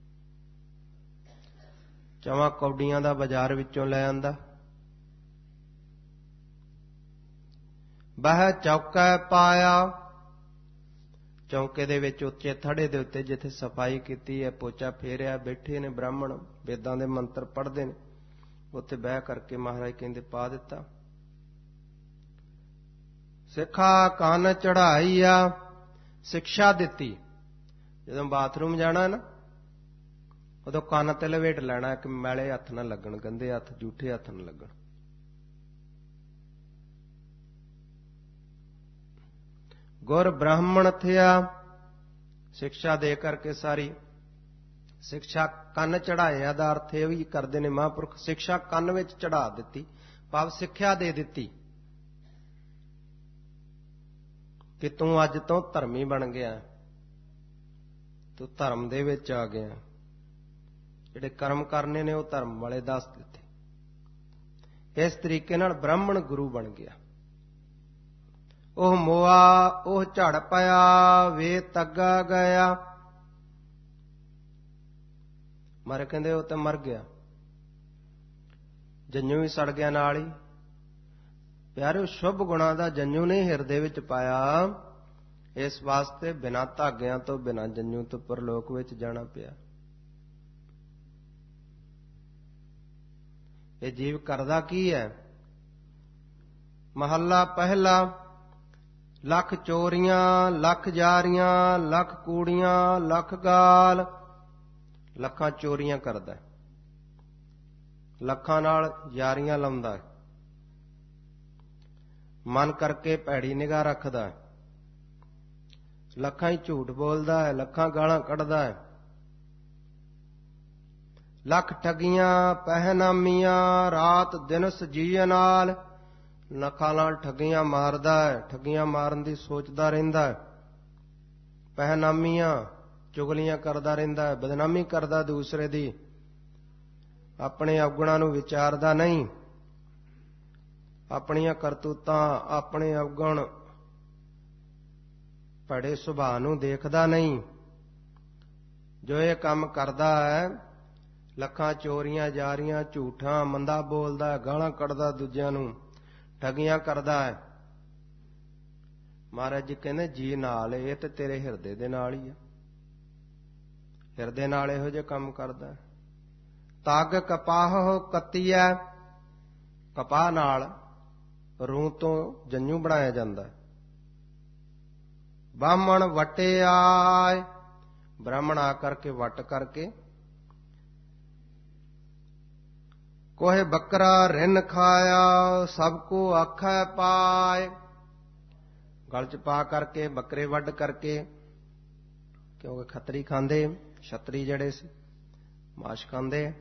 4 ਕੌਡੀਆਂ ਦਾ ਬਾਜ਼ਾਰ ਵਿੱਚੋਂ ਲੈ ਆਂਦਾ। ਬਹਿ ਚੌਕੈ ਪਾਇਆ, ਚੌਂਕੇ ਦੇ ਵਿੱਚ ਉੱਚੇ ਥੜੇ ਦੇ ਉੱਤੇ ਜਿੱਥੇ ਸਫਾਈ ਕੀਤੀ ਹੈ, ਪੋਚਾ ਫੇਰਿਆ, ਬੈਠੇ ਨੇ ਬ੍ਰਾਹਮਣ, ਵੇਦਾਂ ਦੇ ਮੰਤਰ ਪੜ੍ਹਦੇ ਨੇ, ਉੱਥੇ ਬਹਿ ਕਰਕੇ ਮਹਾਰਾਜ ਕਹਿੰਦੇ ਪਾ ਦਿੱਤਾ। ਸਿੱਖਾ ਕੰਨ ਚੜਾਈ ਆ, ਸਿੱਖਿਆ ਦਿੱਤੀ। ਜਦੋਂ ਬਾਥਰੂਮ ਜਾਣਾ ਨਾ, ਉਦੋਂ ਕੰਨ ਤੇ ਲਵੇਟ ਲੈਣਾ ਕਿ ਮੈਲੇ ਹੱਥ ਨਾ ਲੱਗਣ, ਗੰਦੇ ਹੱਥ, ਜੂਠੇ ਹੱਥ ਨਾ ਲੱਗਣ। ਗੁਰ ਬ੍ਰਾਹਮਣ ਥਿਆ, ਸਿੱਖਿਆ ਦੇ ਕਰਕੇ ਸਾਰੀ। ਸਿੱਖਿਆ ਕੰਨ ਚੜਾਇਆ ਦਾ ਅਰਥ ਇਹ ਵੀ ਕਰਦੇ ਨੇ ਮਹਾਂਪੁਰਖ, ਸਿੱਖਿਆ ਕੰਨ ਵਿੱਚ ਚੜਾ ਦਿੱਤੀ, ਭਾਵ ਸਿੱਖਿਆ ਦੇ ਦਿੱਤੀ ਕਿ ਤੂੰ ਅੱਜ ਤੋਂ ਧਰਮੀ ਬਣ ਗਿਆ, ਤੂੰ ਧਰਮ ਦੇ ਵਿੱਚ ਆ ਗਿਆ। ਜਿਹੜੇ ਕਰਮ ਕਰਨੇ ਨੇ ਉਹ ਧਰਮ ਵਾਲੇ ਦੱਸ ਦਿੱਤੇ। ਇਸ ਤਰੀਕੇ ਨਾਲ ਬ੍ਰਾਹਮਣ ਗੁਰੂ ਬਣ ਗਿਆ। ਉਹ ਮੋਆ ਉਹ ਝੜ ਪਿਆ, ਵੇ ਤੱਗਾ ਗਿਆ। ਮਰ ਕਹਿੰਦੇ ਉਹ ਤਾਂ ਮਰ ਗਿਆ, ਜੰਝੂ ਵੀ ਸੜ ਗਿਆ ਨਾਲ ਹੀ। ਪਿਆਰਿਓ, ਸ਼ੁਭ ਗੁਣਾਂ ਦਾ ਜੰਝੂ ਨੇ ਹਿਰਦੇ ਵਿੱਚ ਪਾਇਆ, ਇਸ ਵਾਸਤੇ ਬਿਨਾਂ ਧਾਗਿਆਂ ਤੋਂ, ਬਿਨਾਂ ਜੰਝੂ ਤੋਂ ਪਰਲੋਕ ਵਿੱਚ ਜਾਣਾ ਪਿਆ। ਇਹ ਜੀਵ ਕਰਦਾ ਕੀ ਹੈ? ਮਹੱਲਾ ਪਹਿਲਾ। ਲੱਖ ਚੋਰੀਆਂ, ਲੱਖ ਜਾਰੀਆਂ, ਲੱਖ ਕੂੜੀਆਂ, ਲੱਖ ਗਾਲ। ਲੱਖਾਂ ਚੋਰੀਆਂ ਕਰਦਾ, ਲੱਖਾਂ ਨਾਲ ਯਾਰੀਆਂ ਲਾਉਂਦਾ, ਮਨ ਕਰਕੇ ਭੈੜੀ ਨਿਗਾਹ ਰੱਖਦਾ, ਲੱਖਾਂ ਹੀ ਝੂਠ ਬੋਲਦਾ ਹੈ, ਲੱਖਾਂ ਗਾਲਾਂ ਕੱਢਦਾ ਹੈ। ਲੱਖ ਠੱਗੀਆਂ ਪਹਿਨਾਮੀਆਂ, ਰਾਤ ਦਿਨ ਸਜੀਏ ਨਾਲ। ਲੱਖਾਂ ਨਾਲ ਠੱਗੀਆਂ ਮਾਰਦਾ ਹੈ, ਠੱਗੀਆਂ ਮਾਰਨ ਦੀ ਸੋਚਦਾ ਰਹਿੰਦਾ ਹੈ। ਪਹਿਨਾਮੀਆਂ, ਚੁਗਲੀਆਂ ਕਰਦਾ ਰਹਿੰਦਾ ਹੈ, ਬਦਨਾਮੀ ਕਰਦਾ ਦੂਸਰੇ ਦੀ, ਆਪਣੇ ਅਵਗੁਣਾਂ ਨੂੰ ਵਿਚਾਰਦਾ ਨਹੀਂ, ਆਪਣੀਆਂ ਕਰਤੂਤਾਂ, ਆਪਣੇ ਅਵਗੁਣ, ਭੜੇ ਸੁਭਾਅ ਨੂੰ ਦੇਖਦਾ ਨਹੀਂ। ਜੋ ਇਹ ਕੰਮ ਕਰਦਾ ਹੈ, ਲੱਖਾਂ ਚੋਰੀਆਂ ਜਾਰੀਆਂ, ਝੂਠਾਂ, ਮੰਦਾ ਬੋਲਦਾ, ਗਾਲਾਂ ਕੱਢਦਾ ਦੂਜਿਆਂ ਨੂੰ, ਠੱਗੀਆਂ ਕਰਦਾ ਹੈ। ਮਹਾਰਾਜ ਜੀ ਕਹਿੰਦੇ ਜੀ ਨਾਲ, ਇਹ ਤੇ ਤੇਰੇ ਹਿਰਦੇ ਦੇ ਨਾਲ ਹੀ ਆ, ਹਿਰਦੇ ਨਾਲ ਇਹੋ ਜਿਹੇ ਕੰਮ ਕਰਦਾ। ਤਗ ਕਪਾਹ ਕੱਤੀਐ, ਕਪਾਹ ਨਾਲ ਰੂੰ ਤੋਂ ਜੰਝੂ ਬਣਾਇਆ ਜਾਂਦਾ। ਬਾਹਮਣ ਵਟੇ ਆਏ, ਬ੍ਰਾਹਮਣ ਆ ਕਰਕੇ ਵਟ ਕਰਕੇ। ਕੋਹੇ ਬੱਕਰਾ ਰਿੰਨ ਖਾਇਆ, ਸਭ ਕੋ ਆਖੈ ਪਾਏ। ਗਲ ਚ ਪਾ ਕਰਕੇ, ਬੱਕਰੇ ਵੱਢ ਕਰਕੇ, ਕਿਉਂਕਿ ਖੱਤਰੀ ਖਾਂਦੇ, ਛਤਰੀ ਜਿਹੜੇ ਸੀ ਮਾਸ਼ ਖਾਂਦੇ।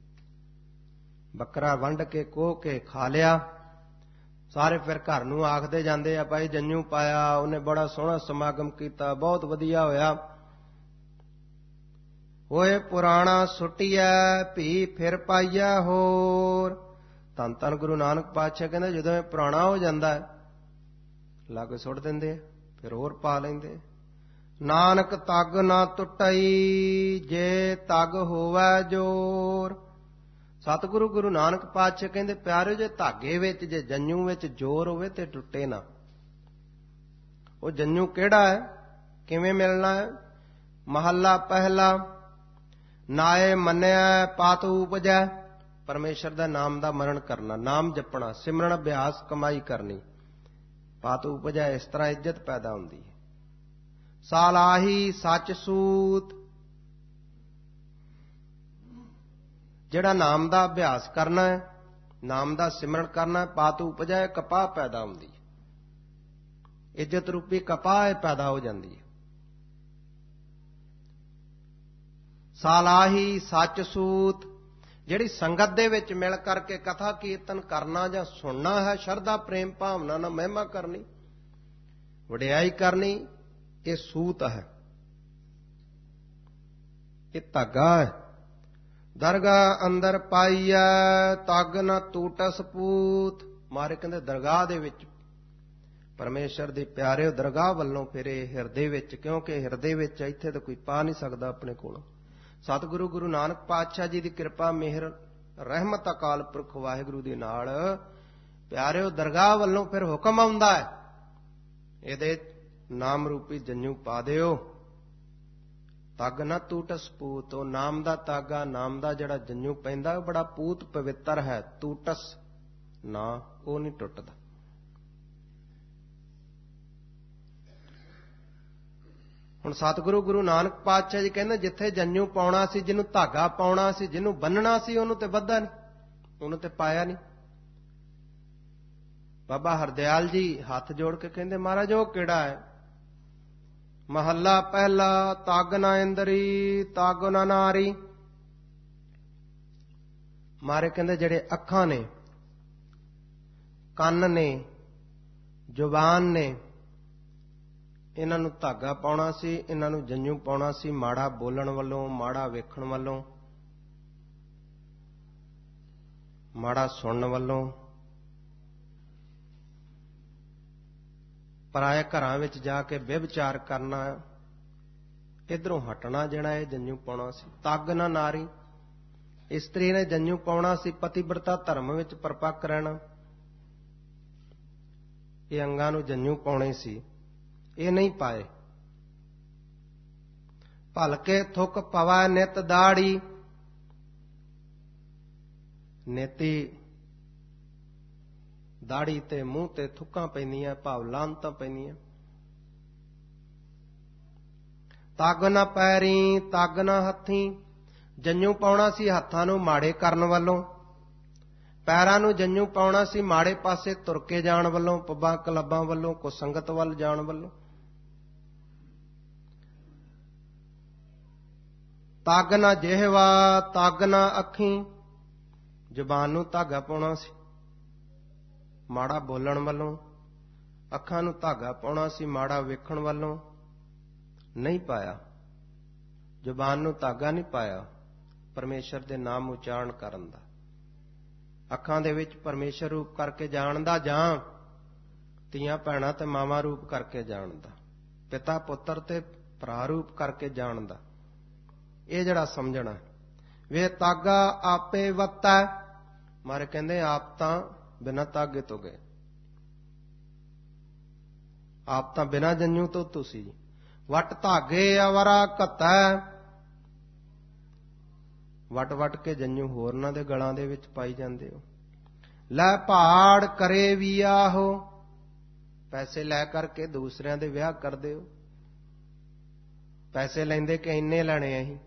ਬੱਕਰਾ ਵੰਡ ਕੇ ਕੋਹ ਕੇ ਖਾ ਲਿਆ। ਸਾਰੇ ਫਿਰ ਘਰ ਨੂੰ ਆਖਦੇ ਜਾਂਦੇ ਆ, ਭਾਈ ਜੰਝੂ ਪਾਇਆ, ਉਹਨੇ ਬੜਾ ਸੋਹਣਾ ਸਮਾਗਮ ਕੀਤਾ, ਬਹੁਤ ਵਧੀਆ ਹੋਇਆ। ਹੋਏ ਪੁਰਾਣਾ ਸੁੱਟੀਐ, ਭੀ ਫਿਰ ਪਾਈਐ ਹੋਰ। ਧੰਨ ਧੰਨ ਗੁਰੂ ਨਾਨਕ ਪਾਤਸ਼ਾਹ ਕਹਿੰਦੇ ਜਦੋਂ ਇਹ ਪੁਰਾਣਾ ਹੋ ਜਾਂਦਾ ਹੈ, ਲੱਗ ਸੁੱਟ ਦਿੰਦੇ, ਫਿਰ ਹੋਰ ਪਾ ਲੈਂਦੇ। ਨਾਨਕ ਤਗ ਨਾ ਟੁੱਟਈ, ਜੇ ਤਗ ਹੋਵੈ ਜੋਰ। ਸਤਿਗੁਰੂ ਗੁਰੂ ਨਾਨਕ ਪਾਤਸ਼ਾਹ ਕਹਿੰਦੇ ਪਿਆਰਿਓ, ਜੇ ਧਾਗੇ ਵਿੱਚ, ਜੇ ਜੰਝੂ ਵਿੱਚ ਜ਼ੋਰ ਹੋਵੇ ਤੇ ਟੁੱਟੇ ਨਾ। ਉਹ ਜੰਝੂ ਕਿਹੜਾ ਹੈ, ਕਿਵੇਂ ਮਿਲਣਾ ਹੈ? ਮਹੱਲਾ ਪਹਿਲਾ। ਨਾਏ ਮੰਨਿਆ ਪਾਤ ਉਪਜੈ। ਪਰਮੇਸ਼ਰ ਦਾ ਨਾਮ ਦਾ ਮਰਨ ਕਰਨਾ, ਨਾਮ ਜਪਣਾ, ਸਿਮਰਨ ਅਭਿਆਸ, ਕਮਾਈ ਕਰਨੀ। ਪਾਤ ਉਪਜੈ, ਇਸ ਤਰ੍ਹਾਂ ਇੱਜ਼ਤ ਪੈਦਾ ਹੁੰਦੀ ਹੈ। ਸਾਲਾਹੀ ਸੱਚ ਸੂਤ। ਜਿਹੜਾ ਨਾਮ ਦਾ ਅਭਿਆਸ ਕਰਨਾ ਹੈ, ਨਾਮ ਦਾ ਸਿਮਰਨ ਕਰਨਾ ਹੈ, ਪਾਤ ਉਪਜੈ, ਕਪਾਹ ਪੈਦਾ ਹੁੰਦੀ ਹੈ। ਇੱਜ਼ਤ ਰੂਪੀ ਕਪਾਹ ਪੈਦਾ ਹੋ ਜਾਂਦੀ ਹੈ। ਸਾਲਾਹੀ ਸੱਚ ਸੂਤ। ਜਿਹੜੀ ਸੰਗਤ ਦੇ ਵਿੱਚ ਮਿਲ ਕਰਕੇ ਕਥਾ ਕੀਰਤਨ ਕਰਨਾ ਜਾਂ ਸੁਣਨਾ ਹੈ, ਸ਼ਰਧਾ ਪ੍ਰੇਮ ਭਾਵਨਾ ਨਾਲ ਮਹਿਮਾ ਕਰਨੀ, ਵਡਿਆਈ ਕਰਨੀ, ਇਹ ਸੂਤ ਹੈ, ਇਹ ਧਾਗਾ ਹੈ। ਦਰਗਾਹ ਅੰਦਰ ਪਾਈਐ, ਤਗ ਨ ਟੂਟਸ ਪੂਤ। ਮਾਰੇ ਕਹਿੰਦੇ ਦਰਗਾਹ ਦੇ ਵਿੱਚ, ਪਰਮੇਸ਼ਰ ਦੇ ਪਿਆਰਿਓ ਦਰਗਾਹ ਵੱਲੋਂ ਫਿਰੇ ਹਿਰਦੇ ਵਿੱਚ, ਕਿਉਂਕਿ ਹਿਰਦੇ ਵਿੱਚ ਇੱਥੇ ਤਾਂ ਕੋਈ ਪਾ ਨਹੀਂ ਸਕਦਾ ਆਪਣੇ ਕੋਲੋਂ। ਸਤਿਗੁਰੂ ਗੁਰੂ ਨਾਨਕ ਪਾਤਸ਼ਾਹ ਜੀ ਦੀ ਕਿਰਪਾ, ਮਿਹਰ, ਰਹਿਮਤ ਅਕਾਲ ਪੁਰਖ ਵਾਹਿਗੁਰੂ ਦੇ ਨਾਲ ਪਿਆਰਿਓ ਦਰਗਾਹ ਵੱਲੋਂ ਫਿਰ ਹੁਕਮ ਆਉਂਦਾ ਹੈ, ਇਹਦੇ ਨਾਮ ਰੂਪੀ ਜੰਝੂ ਪਾ ਦਿਓ। ਤਗ ਨਾ ਟੂਟਸ ਪੂਤ। ਉਹ ਨਾਮ ਦਾ ਤਾਗਾ, ਨਾਮ ਦਾ ਜਿਹੜਾ ਜੰਝੂ ਪੈਂਦਾ, ਉਹ ਬੜਾ ਪੂਤ ਪਵਿੱਤਰ ਹੈ। ਟੂਟਸ ਨਾ, ਉਹ ਨਹੀਂ ਟੁੱਟਦਾ। ਹੁਣ ਸਤਿਗੁਰੂ ਗੁਰੂ ਨਾਨਕ ਪਾਤਸ਼ਾਹ ਜੀ ਕਹਿੰਦੇ ਜਿੱਥੇ ਜੰਝੂ ਪਾਉਣਾ ਸੀ, ਜਿਹਨੂੰ ਧਾਗਾ ਪਾਉਣਾ ਸੀ, ਜਿਹਨੂੰ ਬੰਨਣਾ ਸੀ, ਉਹਨੂੰ ਤੇ ਬੱਧਾ ਨਹੀਂ, ਉਹਨੂੰ ਤੇ ਪਾਇਆ ਨਹੀਂ। ਬਾਬਾ ਹਰਦਿਆਲ ਜੀ ਹੱਥ ਜੋੜ ਕੇ ਕਹਿੰਦੇ ਮਹਾਰਾਜ ਉਹ ਕਿਹੜਾ ਹੈ? ਮਹੱਲਾ ਪਹਿਲਾ, ਤਗ ਨਾ ਇੰਦਰੀ ਤਗ ਨਾ ਨਾਰੀ। ਮਾਰੇ ਕਹਿੰਦੇ ਜਿਹੜੇ ਅੱਖਾਂ ਨੇ, ਕੰਨ ਨੇ, ਜ਼ੁਬਾਨ ਨੇ, ਇਹਨਾਂ ਨੂੰ ਧਾਗਾ ਪਾਉਣਾ ਸੀ, ਇਹਨਾਂ ਨੂੰ ਜੰਝੂ ਪਾਉਣਾ ਸੀ, ਮਾੜਾ ਬੋਲਣ ਵੱਲੋਂ, ਮਾੜਾ ਵੇਖਣ ਵੱਲੋਂ, ਮਾੜਾ ਸੁਣਨ ਵੱਲੋਂ, ਪਰਾਏ ਘਰਾਂ ਵਿੱਚ ਜਾ ਕੇ ਵਿਵਚਾਰ ਕਰਨਾ, ਇਧਰੋਂ ਹਟਣਾ, ਜਿਹੜਾ ਇਹ ਜੰਝੂ ਪਾਉਣਾ ਸੀ। ਤਗ ਨਾ ਨਾਰੀ, ਇਸਤਰੀ ਨੇ ਜੰਝੂ ਪਾਉਣਾ ਸੀ, ਪਤੀਵਰਤਾ ਧਰਮ ਵਿੱਚ ਪਰਪੱਕ ਰਹਿਣਾ, ਇਹ ਅੰਗਾਂ ਨੂੰ ਜੰਝੂ ਪਾਉਣੇ ਸੀ, ਇਹ ਨਹੀਂ ਪਾਏ। ਭਲਕੇ ਥੁੱਕ ਪਵੈ ਨਿਤ ਦਾੜੀ, ਨੇਤੀ ਦਾੜੀ ਤੇ ਮੂੰਹ ਤੇ ਥੁੱਕਾਂ ਪੈਂਦੀਆਂ, ਭਾਵ ਲਾਹਨਤਾਂ ਪੈਂਦੀਆਂ। ਤਗ ਨਾ ਪੈਰੀ ਤਗ ਨਾ ਹੱਥੀ, ਜੰਝੂ ਪਾਉਣਾ ਸੀ ਹੱਥਾਂ ਨੂੰ ਮਾੜੇ ਕਰਨ ਵੱਲੋਂ, ਪੈਰਾਂ ਨੂੰ ਜੰਝੂ ਪਾਉਣਾ ਸੀ ਮਾੜੇ ਪਾਸੇ ਤੁਰ ਕੇ ਜਾਣ ਵੱਲੋਂ, ਪੱਬਾਂ ਕਲੱਬਾਂ ਵੱਲੋਂ, ਕੁਸੰਗਤ ਵੱਲ ਜਾਣ ਵੱਲੋਂ। ਤਗ ਨਾ ਜਿਹਵਾ ਤਗ ਨਾ ਅੱਖੀ, ਜ਼ੁਬਾਨ ਨੂੰ ਧਾਗਾ ਪਾਉਣਾ ਸੀ ਮਾੜਾ ਬੋਲਣ ਵੱਲੋਂ, ਅੱਖਾਂ ਨੂੰ ਧਾਗਾ ਪਾਉਣਾ ਸੀ ਮਾੜਾ ਵੇਖਣ ਵੱਲੋਂ, ਨਹੀਂ ਪਾਇਆ। ਜ਼ੁਬਾਨ ਨੂੰ ਧਾਗਾ ਨਹੀਂ ਪਾਇਆ ਪਰਮੇਸ਼ਰ ਦੇ ਨਾਮ ਉਚਾਰਨ ਕਰਨ ਦਾ, ਅੱਖਾਂ ਦੇ ਵਿੱਚ ਪਰਮੇਸ਼ਰ ਰੂਪ ਕਰਕੇ ਜਾਣ ਦਾ, ਜਾਂ ਧੀਆਂ ਭੈਣਾਂ ਤੇ ਮਾਵਾਂ ਰੂਪ ਕਰਕੇ ਜਾਣ ਦਾ, ਪਿਤਾ ਪੁੱਤਰ ਤੇ ਭਰਾ ਰੂਪ ਕਰਕੇ ਜਾਣ ਦਾ, ਇਹ ਜਿਹੜਾ ਸਮਝਣਾ। ਵੇ ਤਾਗਾ ਆਪੇ ਵੱਤੈ, ਮਾਰੇ ਕਹਿੰਦੇ ਆਪ ਤਾਂ ਬਿਨਾਂ ਤਾਗੇ ਤੋਂ ਗਏ, ਆਪ ਤਾਂ ਬਿਨਾਂ ਜੰਝੂ ਤੋਂ ਤੁਸੀਂ। ਵਟ ਧਾਗੇ ਅਵਰਾ ਘੱਤੈ, ਵਟ ਵਟ ਕੇ ਜੰਝੂ ਹੋਰਨਾਂ ਦੇ ਗਲਾਂ ਦੇ ਵਿੱਚ ਪਾਈ ਜਾਂਦੇ ਹੋ। ਲੈ ਪਹਾੜ ਕਰੇ ਵਿਆਹੋ, ਪੈਸੇ ਲੈ ਕਰਕੇ ਦੂਸਰਿਆਂ ਦੇ ਵਿਆਹ ਕਰਦੇ ਹੋ, ਪੈਸੇ ਲੈਂਦੇ ਕਿ ਇੰਨੇ ਲੈਣੇ ਅਸੀਂ,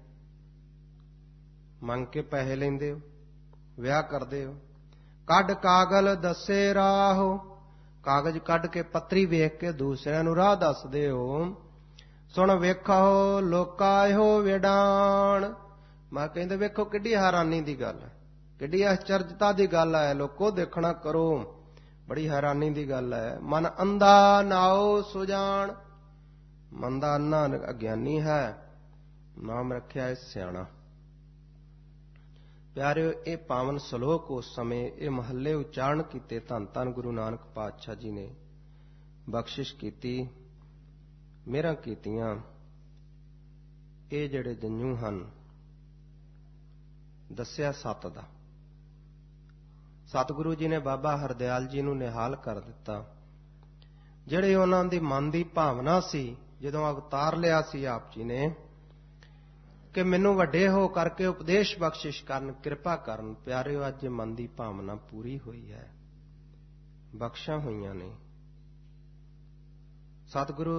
ਮੰਗ ਕੇ ਪੈਸੇ ਲੈਂਦੇ ਹੋ, ਵਿਆਹ ਕਰਦੇ ਹੋ। ਕੱਢ ਕਾਗਲ ਦੱਸੇ ਰਾਹੋ, ਕਾਗਜ਼ ਕੱਢ ਕੇ ਪੱਤਰੀ ਵੇਖ ਕੇ ਦੂਸਰਿਆਂ ਨੂੰ ਰਾਹ ਦੱਸਦੇ ਹੋ। ਸੁਣ ਵੇਖੋ ਲੋਕਾ ਇਹੋ ਵਿਡਾਣ, ਮੈਂ ਕਹਿੰਦੇ ਵੇਖੋ ਕਿੱਡੀ ਹੈਰਾਨੀ ਦੀ ਗੱਲ ਹੈ, ਕਿੱਡੀ ਆਸ਼ਚਰਜਤਾ ਦੀ ਗੱਲ ਹੈ, ਲੋਕੋ ਦੇਖਣਾ ਕਰੋ, ਬੜੀ ਹੈਰਾਨੀ ਦੀ ਗੱਲ ਹੈ। ਮਨ ਅੰਧਾ ਨਾਉ ਸੁਜਾਨ, ਮਨ ਦਾ ਅੰਨਾ ਅਗਿਆਨੀ ਹੈ, ਨਾਮ ਰੱਖਿਆ ਹੈ ਸਿਆਣਾ। ਪਿਆਰਿਓ, ਇਹ ਪਾਵਨ ਸ਼ਲੋਕ ਉਸ ਸਮੇਂ ਇਹ ਮਹੱਲੇ ਉਚਾਰਨ ਕੀਤੇ ਧੰਨ ਧੰਨ ਗੁਰੂ ਨਾਨਕ ਪਾਤਸ਼ਾਹ ਜੀ ਨੇ ਬਖਸ਼ਿਸ਼ ਕੀਤੀ, ਮਿਹਰਾਂ ਕੀਤੀਆਂ। ਇਹ ਜਿਹੜੇ ਜੰਝੂ ਹਨ, ਦੱਸਿਆ ਸੱਤ ਦਾ, ਸਤਿਗੁਰੂ ਜੀ ਨੇ ਬਾਬਾ ਹਰਦਿਆਲ ਜੀ ਨੂੰ ਨਿਹਾਲ ਕਰ ਦਿੱਤਾ। ਜਿਹੜੇ ਉਹਨਾਂ ਦੀ ਮਨ ਦੀ ਭਾਵਨਾ ਸੀ, ਜਦੋਂ ਅਵਤਾਰ ਲਿਆ ਸੀ ਆਪ ਜੀ ਨੇ ਕਿ ਮੈਨੂੰ ਵੱਡੇ ਹੋ ਕਰਕੇ ਉਪਦੇਸ਼ ਬਖਸ਼ਿਸ਼ ਕਰਨ, ਕਿਰਪਾ ਕਰਨ। ਪਿਆਰਿਓ, ਅੱਜ ਮਨ ਦੀ ਭਾਵਨਾ ਪੂਰੀ ਹੋਈ ਹੈ, ਬਖਸ਼ਾਂ ਹੋਈਆਂ ਨੇ। ਸਤਿਗੁਰੂ